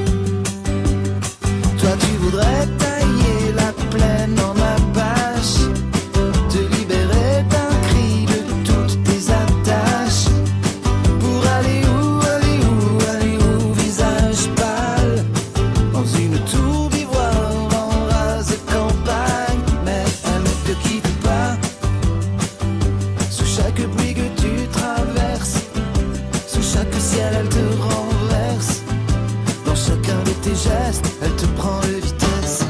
Toi tu voudrais tailler la plaine en apache, te libérer d'un cri de toutes tes attaches. Pour aller où, aller où, aller où, visage pâle, dans une tour d'ivoire en rase campagne. Mais elle ne te quitte pas. Sous chaque pluie que tu traverses, sous chaque ciel elle te renverse, dans chacun de tes gestes elle te prend de vitesse.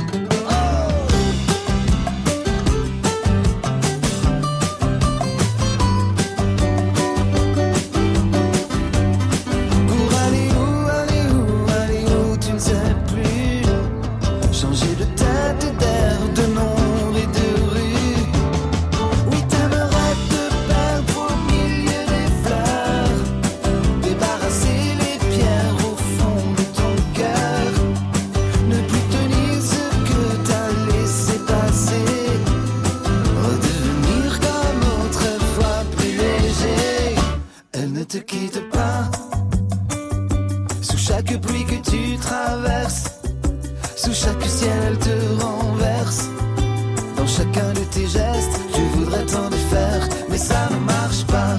Pour aller où, aller où, aller où, tu ne sais plus. Changer de tête, d'air, de nom et de rue. Oui, t'aimerais te perdre au milieu des fleurs, débarrasser les pierres au fond de ton cœur. Ne plus tenir ce que t'as laissé passer. Redevenir comme autrefois plus léger. Elle ne te quitte pas. Sous chaque pluie que tu traverses, sous chaque ciel elle te renverse, dans chacun de tes gestes tu voudrais t'en défaire, mais ça ne marche pas.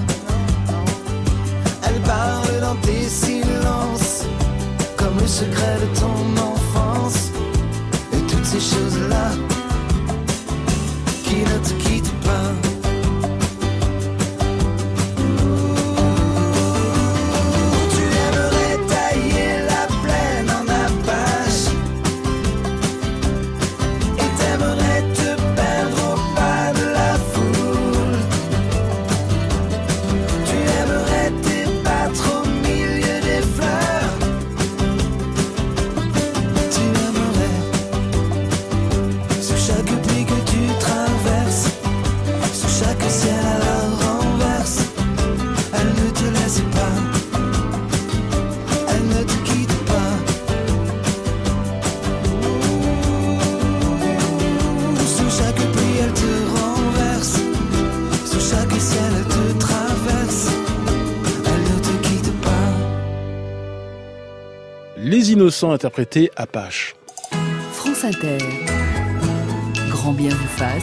Elle parle dans tes silences, comme le secret de ton enfance, et toutes ces choses-là qui ne te quittent pas. Tu aimerais tailler la plaine en apache, et t'aimerais te perdre au pas de la foule. Tu aimerais t'ébattre au milieu des fleurs. Tu aimerais, sous chaque pluie que tu traverses, sous chaque ciel à la renverse, elle ne te laisse pas, elle ne te quitte pas. Sous chaque pluie elle te renverse, sous chaque ciel elle te traverse, elle ne te quitte pas. Les Innocents interprétés Apache. France Inter. Grand bien vous fasse.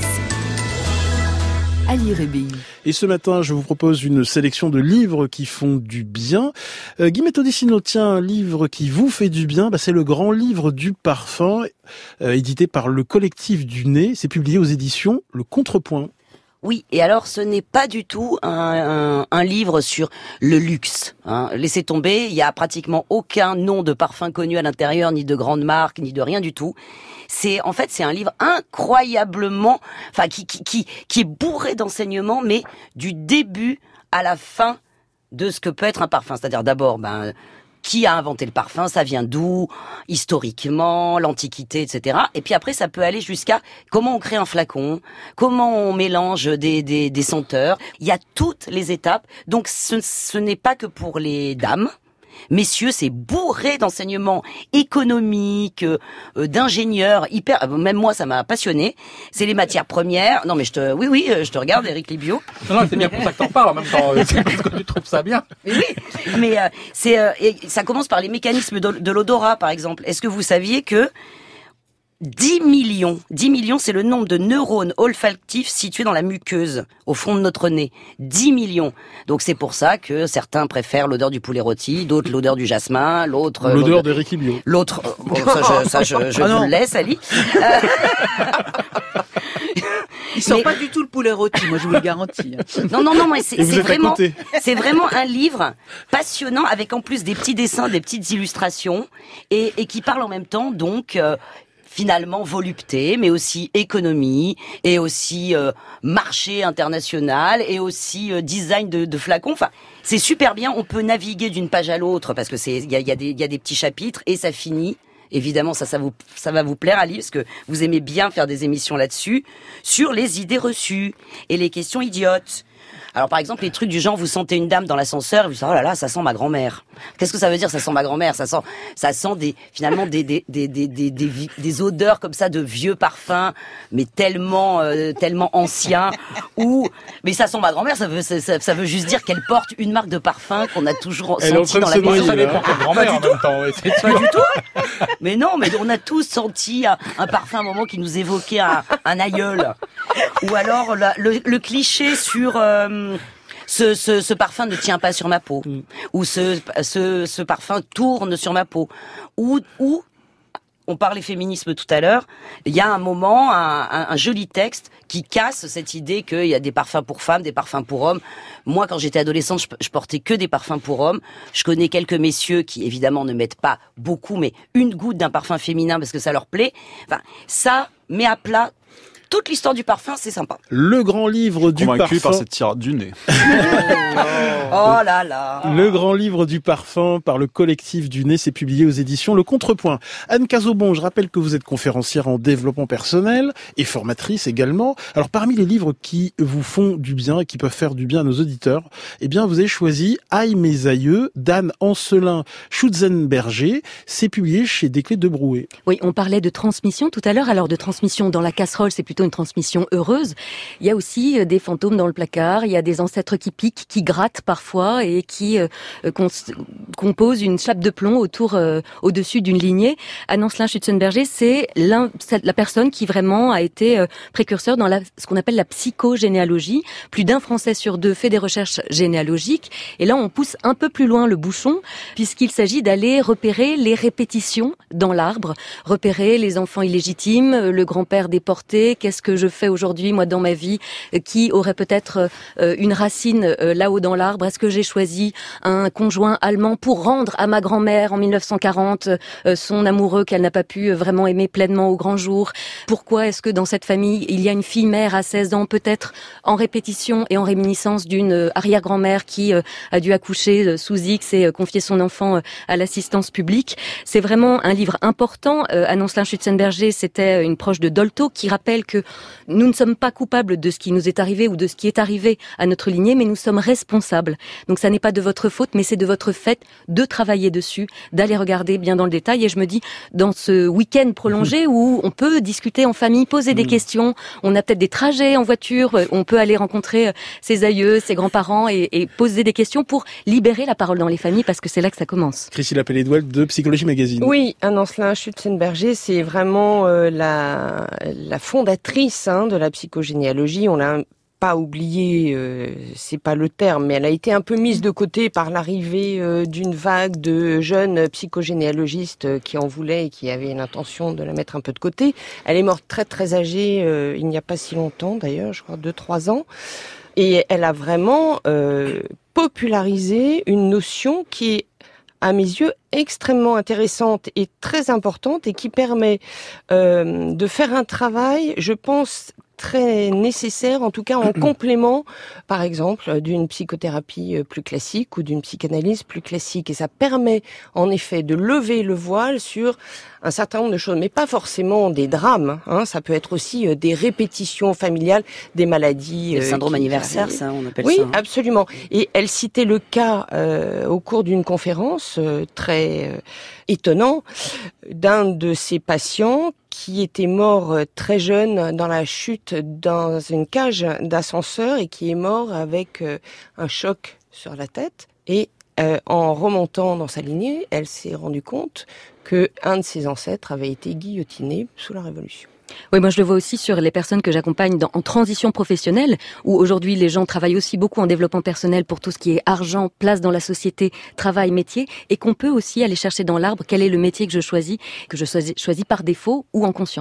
Ali Rébéi. Et ce matin, je vous propose une sélection de livres qui font du bien. Euh, Guy Méthodicino, tiens, un livre qui vous fait du bien, bah, c'est le grand livre du parfum, euh, édité par le collectif du Nez. C'est publié aux éditions Le Contrepoint. Oui, et alors ce n'est pas du tout un, un, un livre sur le luxe. Hein. Laissez tomber, il y a pratiquement aucun nom de parfum connu à l'intérieur, ni de grande marque, ni de rien du tout. C'est en fait c'est un livre incroyablement, enfin qui qui qui, qui est bourré d'enseignements, mais du début à la fin de ce que peut être un parfum. C'est-à-dire d'abord, ben qui a inventé le parfum, ça vient d'où, historiquement, l'Antiquité, et cetera. Et puis après, ça peut aller jusqu'à comment on crée un flacon, comment on mélange des, des, des senteurs. Il y a toutes les étapes. Donc, ce, ce n'est pas que pour les dames. Messieurs, c'est bourré d'enseignements économiques, euh, d'ingénieurs, hyper. Même moi, ça m'a passionné. C'est les matières premières. Non, mais je te, oui, oui, je te regarde, Éric Libio. Non, non, c'est bien pour ça que t'en parles en même temps. C'est parce que tu trouves ça bien. Mais oui, mais euh, c'est, euh, et ça commence par les mécanismes de, de l'odorat, par exemple. Est-ce que vous saviez que dix millions, dix millions, c'est le nombre de neurones olfactifs situés dans la muqueuse, au fond de notre nez. dix millions. Donc c'est pour ça que certains préfèrent l'odeur du poulet rôti, d'autres l'odeur du jasmin, l'autre... L'odeur d'Éric Libio. L'autre... Euh, bon, ça, je, ça, je, je Ah vous non. le laisse, Ali. Euh... Il sent Mais- pas du tout le poulet rôti, moi je vous le garantis. Non, non, non, mais c'est Et vous c'est êtes à vraiment, côté. c'est vraiment un livre passionnant avec en plus des petits dessins, des petites illustrations et, et qui parle en même temps donc euh, finalement volupté, mais aussi économie et aussi euh, marché international et aussi euh, design de, de flacons. Enfin, c'est super bien. On peut naviguer d'une page à l'autre parce que c'est il y a, il y a des il y a des petits chapitres et ça finit évidemment, ça, ça vous, ça va vous plaire, Ali, parce que vous aimez bien faire des émissions là-dessus, sur les idées reçues et les questions idiotes. Alors par exemple, les trucs du genre, vous sentez une dame dans l'ascenseur, et vous dites, oh là là, ça sent ma grand-mère. Qu'est-ce que ça veut dire, ça sent ma grand-mère? Ça sent, ça sent des, finalement, des, des, des, des, des, des, des odeurs comme ça de vieux parfums, mais tellement, euh, tellement anciens, ou, mais ça sent ma grand-mère, ça veut, ça, ça veut juste dire qu'elle porte une marque de parfum qu'on a toujours Elle senti dans la maison. Ça dépend de grand-mère en même temps. Ouais, c'est Pas du tout. Mais non, mais on a tous senti un, un parfum à un moment qui nous évoquait un, un aïeul. Ou alors la, le, le cliché sur euh, ce, ce, ce parfum ne tient pas sur ma peau, mm. ou ce, ce, ce parfum tourne sur ma peau, ou, ou on parlait féminisme tout à l'heure, il y a un moment, un, un, un joli texte qui casse cette idée qu'il y a des parfums pour femmes, des parfums pour hommes. Moi, quand j'étais adolescente, je, je portais que des parfums pour hommes. Je connais quelques messieurs qui, évidemment, ne mettent pas beaucoup, mais une goutte d'un parfum féminin parce que ça leur plaît. Enfin, ça met à plat toute l'histoire du parfum, c'est sympa. Le grand livre du Convaincu parfum. par cette tirade du nez. Oh là là. Le grand livre du parfum par le collectif du nez, c'est publié aux éditions Le Contrepoint. Anne Cazobon, je rappelle que vous êtes conférencière en développement personnel et formatrice également. Alors parmi les livres qui vous font du bien et qui peuvent faire du bien à nos auditeurs, eh bien vous avez choisi Aïe mes aïeux d'Anne Ancelin Schutzenberger. C'est publié chez Desclés de Brouet. Oui, on parlait de transmission tout à l'heure. Alors de transmission dans la casserole, c'est plutôt une transmission heureuse. Il y a aussi des fantômes dans le placard, il y a des ancêtres qui piquent, qui grattent parfois et qui euh, cons- composent une chape de plomb autour, euh, au-dessus d'une lignée. Anne Ancelin Schutzenberger, c'est la personne qui vraiment a été euh, précurseur dans la, ce qu'on appelle la psychogénéalogie. Plus d'un Français sur deux fait des recherches généalogiques. Et là, on pousse un peu plus loin le bouchon, puisqu'il s'agit d'aller repérer les répétitions dans l'arbre, repérer les enfants illégitimes, le grand-père déporté. Qu'est-ce que je fais aujourd'hui, moi, dans ma vie, qui aurait peut-être euh, une racine euh, là-haut dans l'arbre? Est-ce que j'ai choisi un conjoint allemand pour rendre à ma grand-mère en mille neuf cent quarante euh, son amoureux qu'elle n'a pas pu vraiment aimer pleinement au grand jour? Pourquoi est-ce que dans cette famille, il y a une fille-mère à seize ans, peut-être en répétition et en réminiscence d'une euh, arrière-grand-mère qui euh, a dû accoucher euh, sous X et euh, confier son enfant euh, à l'assistance publique? C'est vraiment un livre important. Euh, Anne Ancelin Schutzenberger, c'était une proche de Dolto qui rappelle que nous ne sommes pas coupables de ce qui nous est arrivé ou de ce qui est arrivé à notre lignée, mais nous sommes responsables. Donc ça n'est pas de votre faute, mais c'est de votre fait de travailler dessus, d'aller regarder bien dans le détail. Et je me dis, dans ce week-end prolongé où on peut discuter en famille, poser des questions, on a peut-être des trajets en voiture, on peut aller rencontrer ses aïeux, ses grands-parents et, et poser des questions pour libérer la parole dans les familles, parce que c'est là que ça commence. Christine Appel-Edouard de Psychologie Magazine. Oui, Anne Ancelin Schutzenberger, c'est vraiment euh, la, la fondatrice hein, de la psychogénéalogie. On l'a pas oublié, euh, c'est pas le terme, mais elle a été un peu mise de côté par l'arrivée euh, d'une vague de jeunes psychogénéalogistes qui en voulaient et qui avaient l'intention de la mettre un peu de côté. Elle est morte très très âgée, euh, il n'y a pas si longtemps d'ailleurs, je crois deux trois ans. Et elle a vraiment euh, popularisé une notion qui est, à mes yeux, extrêmement intéressante et très importante et qui permet euh, de faire un travail, je pense, très nécessaire, en tout cas en complément, par exemple, d'une psychothérapie plus classique ou d'une psychanalyse plus classique. Et ça permet, en effet, de lever le voile sur un certain nombre de choses, mais pas forcément des drames. Hein. Ça peut être aussi des répétitions familiales, des maladies. Le syndrome euh, anniversaire, ça, on appelle oui, ça. Oui, absolument. Et elle citait le cas euh, au cours d'une conférence euh, très euh, étonnant d'un de ses patients qui était mort très jeune dans la chute dans une cage d'ascenseur et qui est mort avec euh, un choc sur la tête. Et euh, en remontant dans sa lignée, elle s'est rendue compte que un de ses ancêtres avait été guillotiné sous la Révolution. Oui, moi je le vois aussi sur les personnes que j'accompagne dans, en transition professionnelle, où aujourd'hui les gens travaillent aussi beaucoup en développement personnel pour tout ce qui est argent, place dans la société, travail, métier, et qu'on peut aussi aller chercher dans l'arbre quel est le métier que je choisis, que je choisis, choisis par défaut ou en conscience.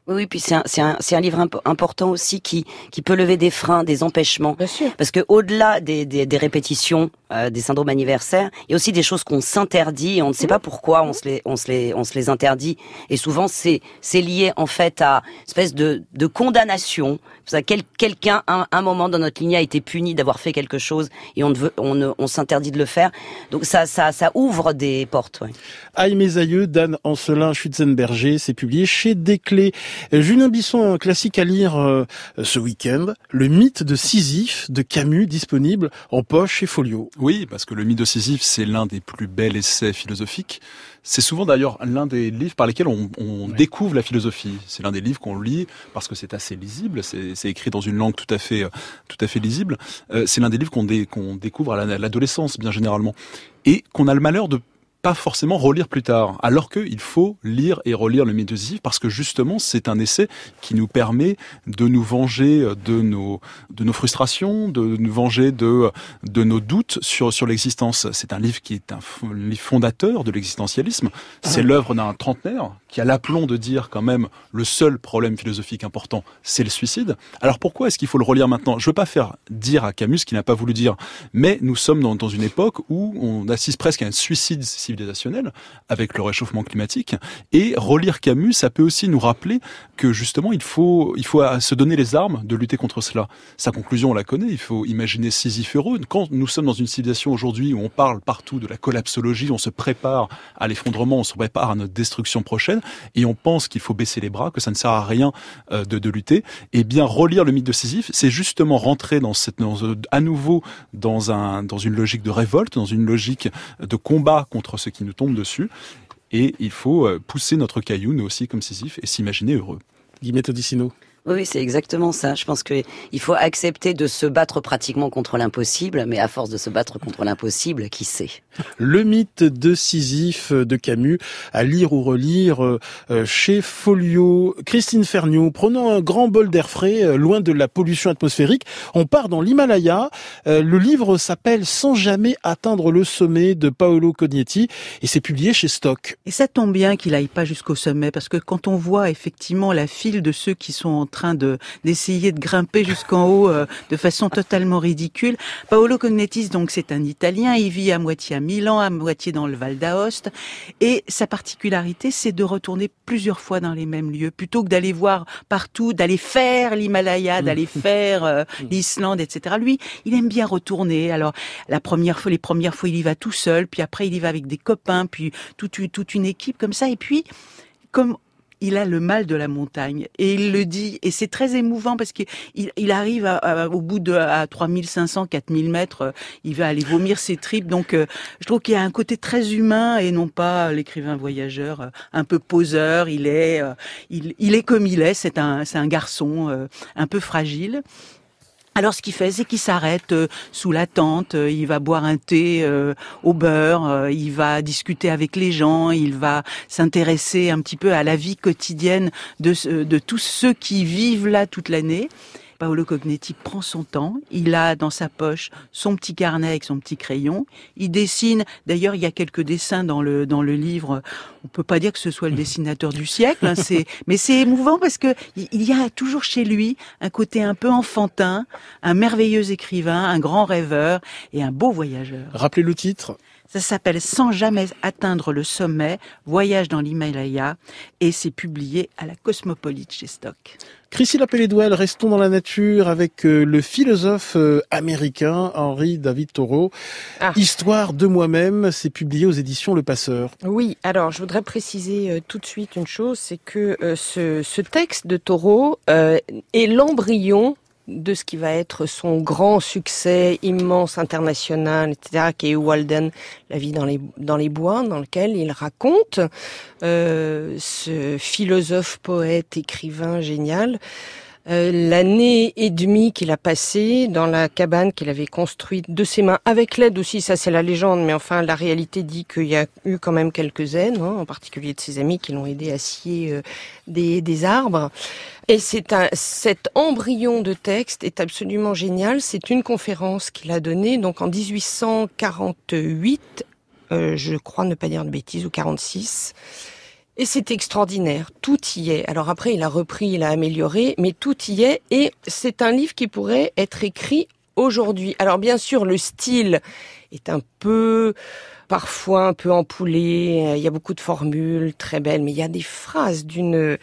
Oui, oui, puis c'est un, c'est un, c'est un livre imp- important aussi qui, qui peut lever des freins, des empêchements. Bien sûr. Parce que au-delà des, des, des répétitions, euh, des syndromes anniversaires, il y a aussi des choses qu'on s'interdit et on ne sait pas pourquoi on se les, on se les, on se les interdit. Et souvent, c'est, c'est lié en fait à une espèce de, de condamnation. Ça, quel, quelqu'un, un, un moment dans notre lignée a été puni d'avoir fait quelque chose et on ne veut, on, ne, on s'interdit de le faire. Donc ça, ça, ça ouvre des portes. Ouais. Aïe mes aïeux d'Anne Ancelin Schutzenberger, c'est publié chez Desclés. Julien Bisson, un classique à lire euh, ce week-end, Le mythe de Sisyphe de Camus, disponible en poche chez Folio. Oui, parce que Le mythe de Sisyphe, c'est l'un des plus bels essais philosophiques. C'est souvent d'ailleurs l'un des livres par lesquels on, on ouais. découvre la philosophie. C'est l'un des livres qu'on lit parce que c'est assez lisible, c'est, c'est écrit dans une langue tout à fait, tout à fait lisible. Euh, c'est l'un des livres qu'on, dé, qu'on découvre à, la, à l'adolescence, bien généralement, et qu'on a le malheur de pas forcément relire plus tard, alors qu'il faut lire et relire le mythe de Sisyphe parce que justement c'est un essai qui nous permet de nous venger de nos de nos frustrations, de nous venger de de nos doutes sur sur l'existence. C'est un livre qui est un, un livre fondateur de l'existentialisme. C'est l'œuvre d'un trentenaire qui a l'aplomb de dire quand même le seul problème philosophique important, c'est le suicide. Alors pourquoi est-ce qu'il faut le relire maintenant ? Je veux pas faire dire à Camus ce qu'il n'a pas voulu dire, mais nous sommes dans, dans une époque où on assiste presque à un suicide civilisationnel avec le réchauffement climatique, et relire Camus, ça peut aussi nous rappeler que justement il faut il faut se donner les armes de lutter contre cela. Sa conclusion, on la connaît, il faut imaginer Sisyphe heureux. Quand nous sommes dans une civilisation aujourd'hui où on parle partout de la collapsologie, on se prépare à l'effondrement, on se prépare à notre destruction prochaine, et on pense qu'il faut baisser les bras, que ça ne sert à rien euh, de, de lutter, et bien relire le mythe de Sisyphe, c'est justement rentrer dans cette, dans, à nouveau dans un dans une logique de révolte, dans une logique de combat contre ce qui nous tombe dessus, et il faut pousser notre caillou, nous aussi, comme Sisyphe, et s'imaginer heureux. Guillemette Odissino. Oui, c'est exactement ça. Je pense qu'il faut accepter de se battre pratiquement contre l'impossible, mais à force de se battre contre l'impossible, qui sait ? Le mythe de Sisyphe de Camus, à lire ou relire euh, chez Folio. Christine Ferniaud, prenons un grand bol d'air frais, euh, loin de la pollution atmosphérique. On part dans l'Himalaya. Euh, le livre s'appelle « Sans jamais atteindre le sommet » de Paolo Cognetti, et c'est publié chez Stock. Et ça tombe bien qu'il aille pas jusqu'au sommet, parce que quand on voit effectivement la file de ceux qui sont en train de d'essayer de grimper jusqu'en haut euh, de façon totalement ridicule. Paolo Cognetti, donc c'est un Italien, il vit à moitié à Milan, à moitié dans le Val d'Aoste, et sa particularité, c'est de retourner plusieurs fois dans les mêmes lieux, plutôt que d'aller voir partout, d'aller faire l'Himalaya, d'aller faire euh, l'Islande, et cetera. Lui, il aime bien retourner. Alors la première fois, les premières fois, il y va tout seul, puis après il y va avec des copains, puis toute une, toute une équipe comme ça, et puis comme il a le mal de la montagne, et il le dit, et c'est très émouvant parce qu'il il arrive à, à, au bout de à trois mille cinq cents, quatre mille mètres, euh, il va aller vomir ses tripes. Donc, euh, je trouve qu'il y a un côté très humain et non pas l'écrivain voyageur, euh, un peu poseur. Il est, euh, il, il est comme il est. C'est un, c'est un garçon euh, un peu fragile. Alors, ce qu'il fait, c'est qu'il s'arrête euh, sous la tente, euh, il va boire un thé euh, au beurre, euh, il va discuter avec les gens, il va s'intéresser un petit peu à la vie quotidienne de, de tous ceux qui vivent là toute l'année. Paolo Cognetti prend son temps, il a dans sa poche son petit carnet avec son petit crayon, il dessine, d'ailleurs il y a quelques dessins dans le dans le livre, on peut pas dire que ce soit le dessinateur du siècle, hein, c'est mais c'est émouvant parce que il y a toujours chez lui un côté un peu enfantin, un merveilleux écrivain, un grand rêveur et un beau voyageur. Rappelez le titre. Ça s'appelle « Sans jamais atteindre le sommet, voyage dans l'Himalaya » et c'est publié à la Cosmopolite chez Stock. Chrissy Lapellédouel, restons dans la nature avec euh, le philosophe euh, américain Henry David Thoreau. Ah. Histoire de moi-même, c'est publié aux éditions Le Passeur. Oui, alors je voudrais préciser euh, tout de suite une chose, c'est que euh, ce, ce texte de Thoreau euh, est l'embryon de ce qui va être son grand succès immense international, et cetera, qui est Walden, la vie dans les dans les bois, dans lequel il raconte euh, ce philosophe, poète, écrivain génial. Euh, l'année et demie qu'il a passé dans la cabane qu'il avait construite de ses mains, avec l'aide aussi, ça c'est la légende, mais enfin la réalité dit qu'il y a eu quand même quelques aides, hein, en particulier de ses amis qui l'ont aidé à scier euh, des, des arbres. Et c'est un, cet embryon de texte est absolument génial. C'est une conférence qu'il a donnée donc en dix-huit cent quarante-huit, euh, je crois ne pas dire de bêtises, ou quarante-six. Et c'est extraordinaire, tout y est. Alors après, il a repris, il a amélioré, mais tout y est. Et c'est un livre qui pourrait être écrit aujourd'hui. Alors bien sûr, le style est un peu, parfois un peu ampoulé. Il y a beaucoup de formules très belles, mais il y a des phrases d'une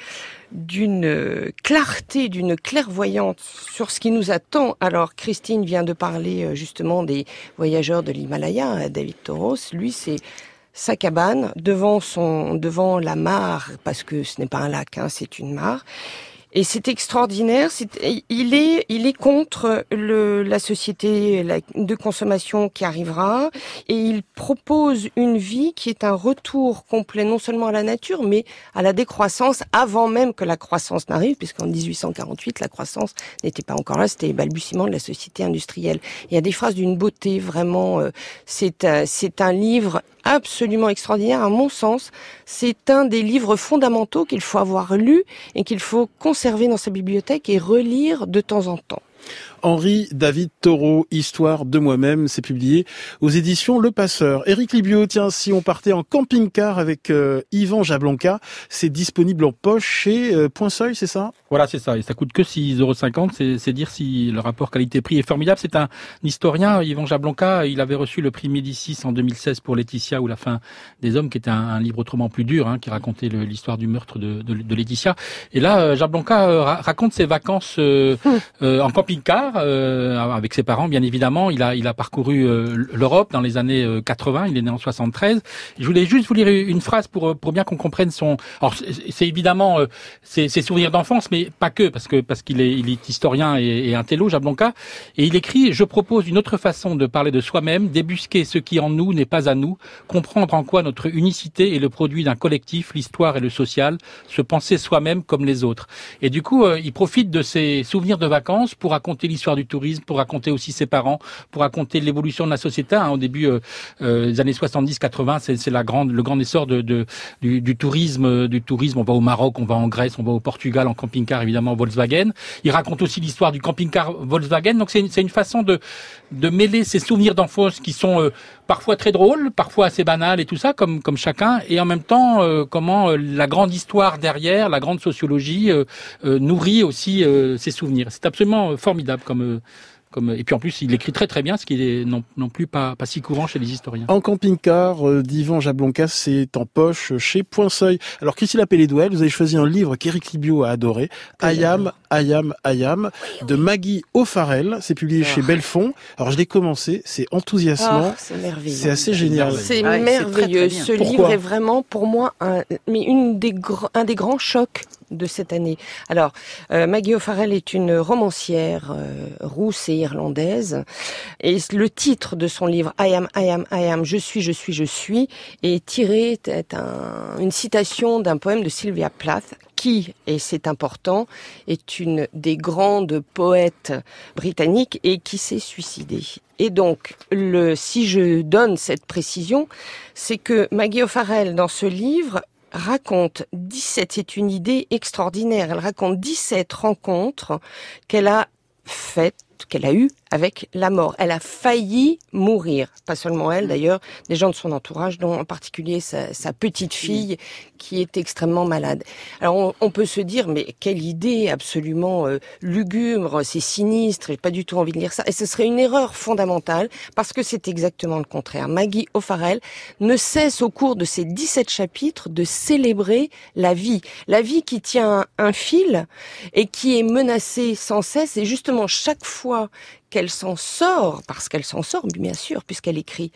d'une clarté, d'une clairvoyance sur ce qui nous attend. Alors Christine vient de parler justement des voyageurs de l'Himalaya, David Toros. Lui, c'est sa cabane devant son devant la mare, parce que ce n'est pas un lac, hein, c'est une mare. Et c'est extraordinaire. C'est, il est, il est contre le, la société la, de consommation qui arrivera, et il propose une vie qui est un retour complet non seulement à la nature, mais à la décroissance avant même que la croissance n'arrive, puisqu'en dix-huit cent quarante-huit, la croissance n'était pas encore là. C'était les balbutiements de la société industrielle. Il y a des phrases d'une beauté vraiment. Euh, c'est, un, c'est un livre absolument extraordinaire. À mon sens, c'est un des livres fondamentaux qu'il faut avoir lu et qu'il faut conserver dans sa bibliothèque et relire de temps en temps. Henri David Thoreau, Histoire de moi-même, c'est publié aux éditions Le Passeur. Éric Libio, tiens, si on partait en camping-car avec euh, Yvan Jablonka, c'est disponible en poche chez euh, Point Seuil, c'est ça ? Voilà, c'est ça. Et ça coûte que six euros cinquante. C'est, c'est dire si le rapport qualité-prix est formidable. C'est un historien, Yvan Jablonka. Il avait reçu le prix Médicis en deux mille seize pour Laetitia ou La fin des hommes, qui était un, un livre autrement plus dur, hein, qui racontait le, l'histoire du meurtre de, de, de Laetitia. Et là, euh, Jablonka euh, raconte ses vacances euh, euh, en camping-car. Euh, avec ses parents, bien évidemment. Il a, il a parcouru euh, l'Europe dans les années euh, quatre-vingts. Il est né en soixante-treize. Je voulais juste vous lire une phrase pour pour bien qu'on comprenne son. Alors, c'est, c'est évidemment euh, ses, ses souvenirs d'enfance, mais pas que, parce que parce qu'il est, il est historien et, et intello, Jablonka. Et il écrit: je propose une autre façon de parler de soi-même, débusquer ce qui en nous n'est pas à nous, comprendre en quoi notre unicité est le produit d'un collectif, l'histoire et le social, se penser soi-même comme les autres. Et du coup, euh, il profite de ses souvenirs de vacances pour raconter l'histoire du tourisme, pour raconter aussi ses parents, pour raconter l'évolution de la société. Hein, au début euh, euh, des années soixante-dix quatre-vingts, c'est, c'est la grande, le grand essor de, de, du, du tourisme. Du tourisme, on va au Maroc, on va en Grèce, on va au Portugal en camping-car, évidemment Volkswagen. Il raconte aussi l'histoire du camping-car Volkswagen. Donc c'est une, c'est une façon de, de mêler ses souvenirs d'enfance qui sont euh, parfois très drôles, parfois assez banals et tout ça, comme, comme chacun, et en même temps euh, comment euh, la grande histoire derrière, la grande sociologie euh, euh, nourrit aussi euh, ses souvenirs. C'est absolument euh, formidable comme euh, Comme, et puis en plus, il écrit très très bien, ce qui est non, non plus pas, pas si courant chez les historiens. En camping-car euh, d'Yvan Jablonka, c'est en poche chez Point Seuil. Alors Christine Lapellé-Douel, vous avez choisi un livre qu'Éric Libio a adoré, Ayam, Ayam, Ayam, de Maggie O'Farrell. C'est publié oh. chez Belfond. Alors je l'ai commencé, c'est enthousiasmant. Oh, c'est merveilleux. C'est assez génial. C'est ouais, merveilleux. C'est Ce Pourquoi livre est vraiment pour moi un, mais une des gr- un des grands chocs de cette année. Alors, euh, Maggie O'Farrell est une romancière euh, rousse et irlandaise, et le titre de son livre I am, I am, I am, je suis, je suis, je suis, est tiré est un, une citation d'un poème de Sylvia Plath, qui, et c'est important, est une des grandes poètes britanniques et qui s'est suicidée. Et donc, le, si je donne cette précision, c'est que Maggie O'Farrell, dans ce livre, raconte dix-sept, c'est une idée extraordinaire, elle raconte dix-sept rencontres qu'elle a faites, qu'elle a eues avec la mort. Elle a failli mourir. Pas seulement elle, d'ailleurs, des gens de son entourage, dont en particulier sa, sa petite fille, qui est extrêmement malade. Alors, on, on peut se dire, mais quelle idée absolument euh, lugubre, c'est sinistre, j'ai pas du tout envie de lire ça. Et ce serait une erreur fondamentale, parce que c'est exactement le contraire. Maggie O'Farrell ne cesse au cours de ces dix-sept chapitres de célébrer la vie. La vie qui tient un fil et qui est menacée sans cesse. Et justement, chaque fois qu'elle s'en sort, parce qu'elle s'en sort, bien sûr, puisqu'elle écrit,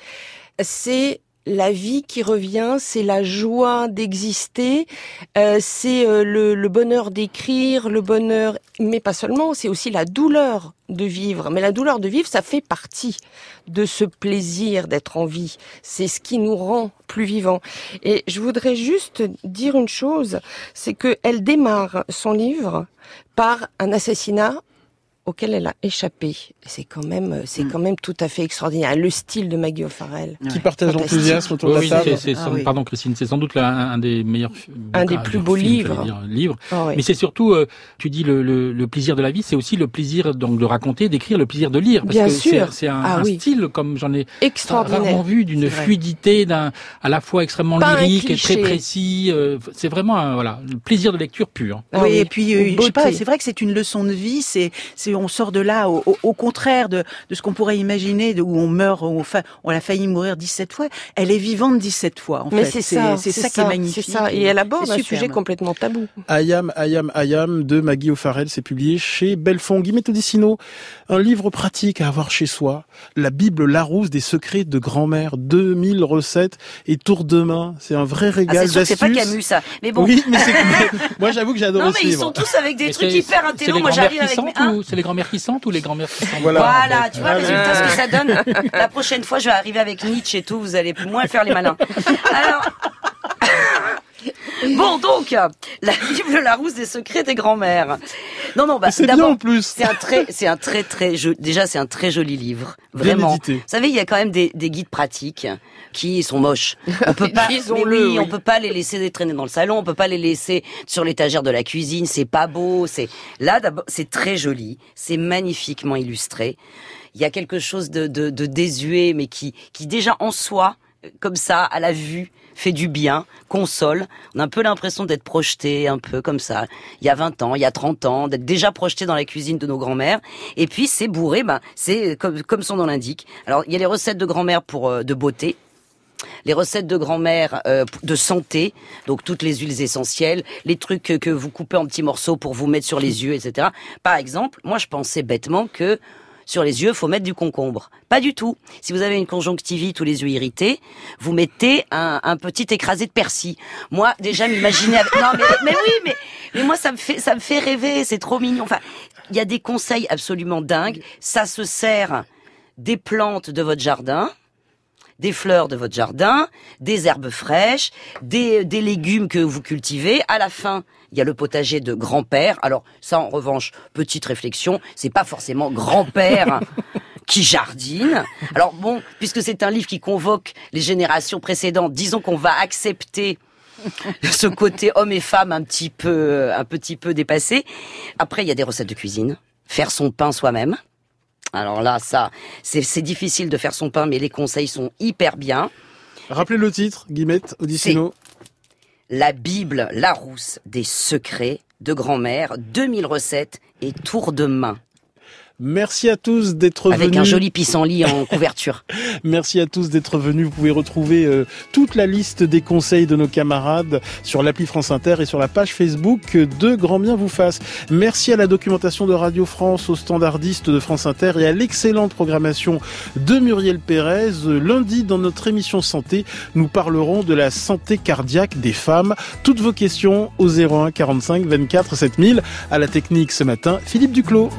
c'est la vie qui revient, c'est la joie d'exister, euh, c'est euh, le, le bonheur d'écrire, le bonheur, mais pas seulement, c'est aussi la douleur de vivre. Mais la douleur de vivre, ça fait partie de ce plaisir d'être en vie. C'est ce qui nous rend plus vivants. Et je voudrais juste dire une chose, c'est qu'elle démarre son livre par un assassinat auquel elle a échappé. C'est quand même, c'est quand même tout à fait extraordinaire. Le style de Maggie O'Farrell. Qui partage l'enthousiasme autour de oui, la table. c'est, c'est, Ah sans, oui. Pardon Christine, c'est sans doute là, un, un des meilleurs, un des plus beaux films, livres. Dire, livres. Oh, oui. Mais c'est surtout, euh, tu dis le, le, le plaisir de la vie, c'est aussi le plaisir donc de raconter, d'écrire, le plaisir de lire, parce Bien que sûr. c'est, c'est un, Ah un oui. style comme j'en ai extraordinaire. rarement vu, d'une C'est vrai. fluidité, d'un à la fois extrêmement Pas un lyrique et très cliché. précis. Euh, c'est vraiment un, voilà, le plaisir de lecture pur. Ah oui, oui. et puis euh, Une je sais pas, beauté. c'est vrai que c'est une leçon de vie. C'est, c'est on sort de là au, au, au contraire de, de ce qu'on pourrait imaginer, de où on meurt, où on, fa, on a failli mourir dix-sept fois. Elle est vivante dix-sept fois. En Mais fait, c'est ça, c'est, c'est ça, qui est magnifique. C'est ça. Et elle aborde C'est un superbe. sujet complètement tabou. Ayam, Ayam, Ayam de Maggie O'Farrell, c'est publié chez Belfond. Guillemette Odissino, un livre pratique à avoir chez soi. La Bible Larousse des secrets de grand-mère, deux mille recettes et tours de main. C'est un vrai Ah, régal c'est sûr que d'astuces. c'est pas Camus, ça. Mais bon. Oui, mais c'est, moi j'avoue que j'adore Non, aussi. mais ils moi. sont tous avec des Mais trucs c'est- hyper c'est intelligents. les Moi, grand-mères j'arrive qui avec mes... sentent Hein ou c'est les grand-mères qui sentent ou les grand-mères qui sentent Voilà. Voilà, tu vois, résultat, ce que ça donne. La prochaine fois, je vais arriver avec Nietzsche et tout, vous allez moins faire les malins. Alors... Bon, donc, la Bible Larousse des secrets des grand-mères. Non, non, bah, Mais c'est bien d'abord, en plus. c'est un très, c'est un très, très joli, déjà, c'est un très joli livre. Bien Vraiment. édité. Vous savez, il y a quand même des, des guides pratiques qui sont moches. On peut pas, mais Disons-le, oui, oui. on peut pas les laisser traîner dans le salon, on peut pas les laisser sur l'étagère de la cuisine, c'est pas beau, c'est, là, d'abord, c'est très joli, c'est magnifiquement illustré. Il y a quelque chose de, de, de désuet, mais qui, qui déjà en soi, comme ça, à la vue, fait du bien, console. On a un peu l'impression d'être projeté, un peu comme ça, il y a vingt ans, il y a trente ans, d'être déjà projeté dans la cuisine de nos grands-mères. Et puis, c'est bourré, ben, c'est comme, comme son nom l'indique. Alors, il y a les recettes de grand-mère pour, euh, de beauté. Les recettes de grand-mère euh, de santé, donc toutes les huiles essentielles, les trucs que, que vous coupez en petits morceaux pour vous mettre sur les yeux, et cetera. Par exemple, moi, je pensais bêtement que sur les yeux, faut mettre du concombre. Pas du tout. Si vous avez une conjonctivite ou les yeux irrités, vous mettez un, un petit écrasé de persil. Moi, déjà, m'imaginer avec... Non, mais, mais oui, mais, mais moi, ça me fait, ça me fait rêver. C'est trop mignon. Enfin, il y a des conseils absolument dingues. Ça se sert des plantes de votre jardin, des fleurs de votre jardin, des herbes fraîches, des, des légumes que vous cultivez. À la fin, il y a le potager de grand-père. Alors ça, en revanche, petite réflexion, c'est pas forcément grand-père qui jardine. Alors bon, puisque c'est un livre qui convoque les générations précédentes, disons qu'on va accepter ce côté homme et femme un petit peu, un petit peu dépassé. Après, il y a des recettes de cuisine. Faire son pain soi-même. Alors là, ça, c'est, c'est difficile de faire son pain, mais les conseils sont hyper bien. Rappelez le titre, Guillemette Odissino. La Bible Larousse des secrets de grand-mère, deux mille recettes et tours de main. Merci à tous d'être venus. Avec un joli pissenlit en couverture. Merci à tous d'être venus. Vous pouvez retrouver euh, toute la liste des conseils de nos camarades sur l'appli France Inter et sur la page Facebook de Grand Bien vous fasse. Merci à la documentation de Radio France, aux standardistes de France Inter et à l'excellente programmation de Muriel Pérez. Lundi, dans notre émission Santé, nous parlerons de la santé cardiaque des femmes. Toutes vos questions au zéro un quarante-cinq vingt-quatre sept mille. À la technique ce matin, Philippe Duclos.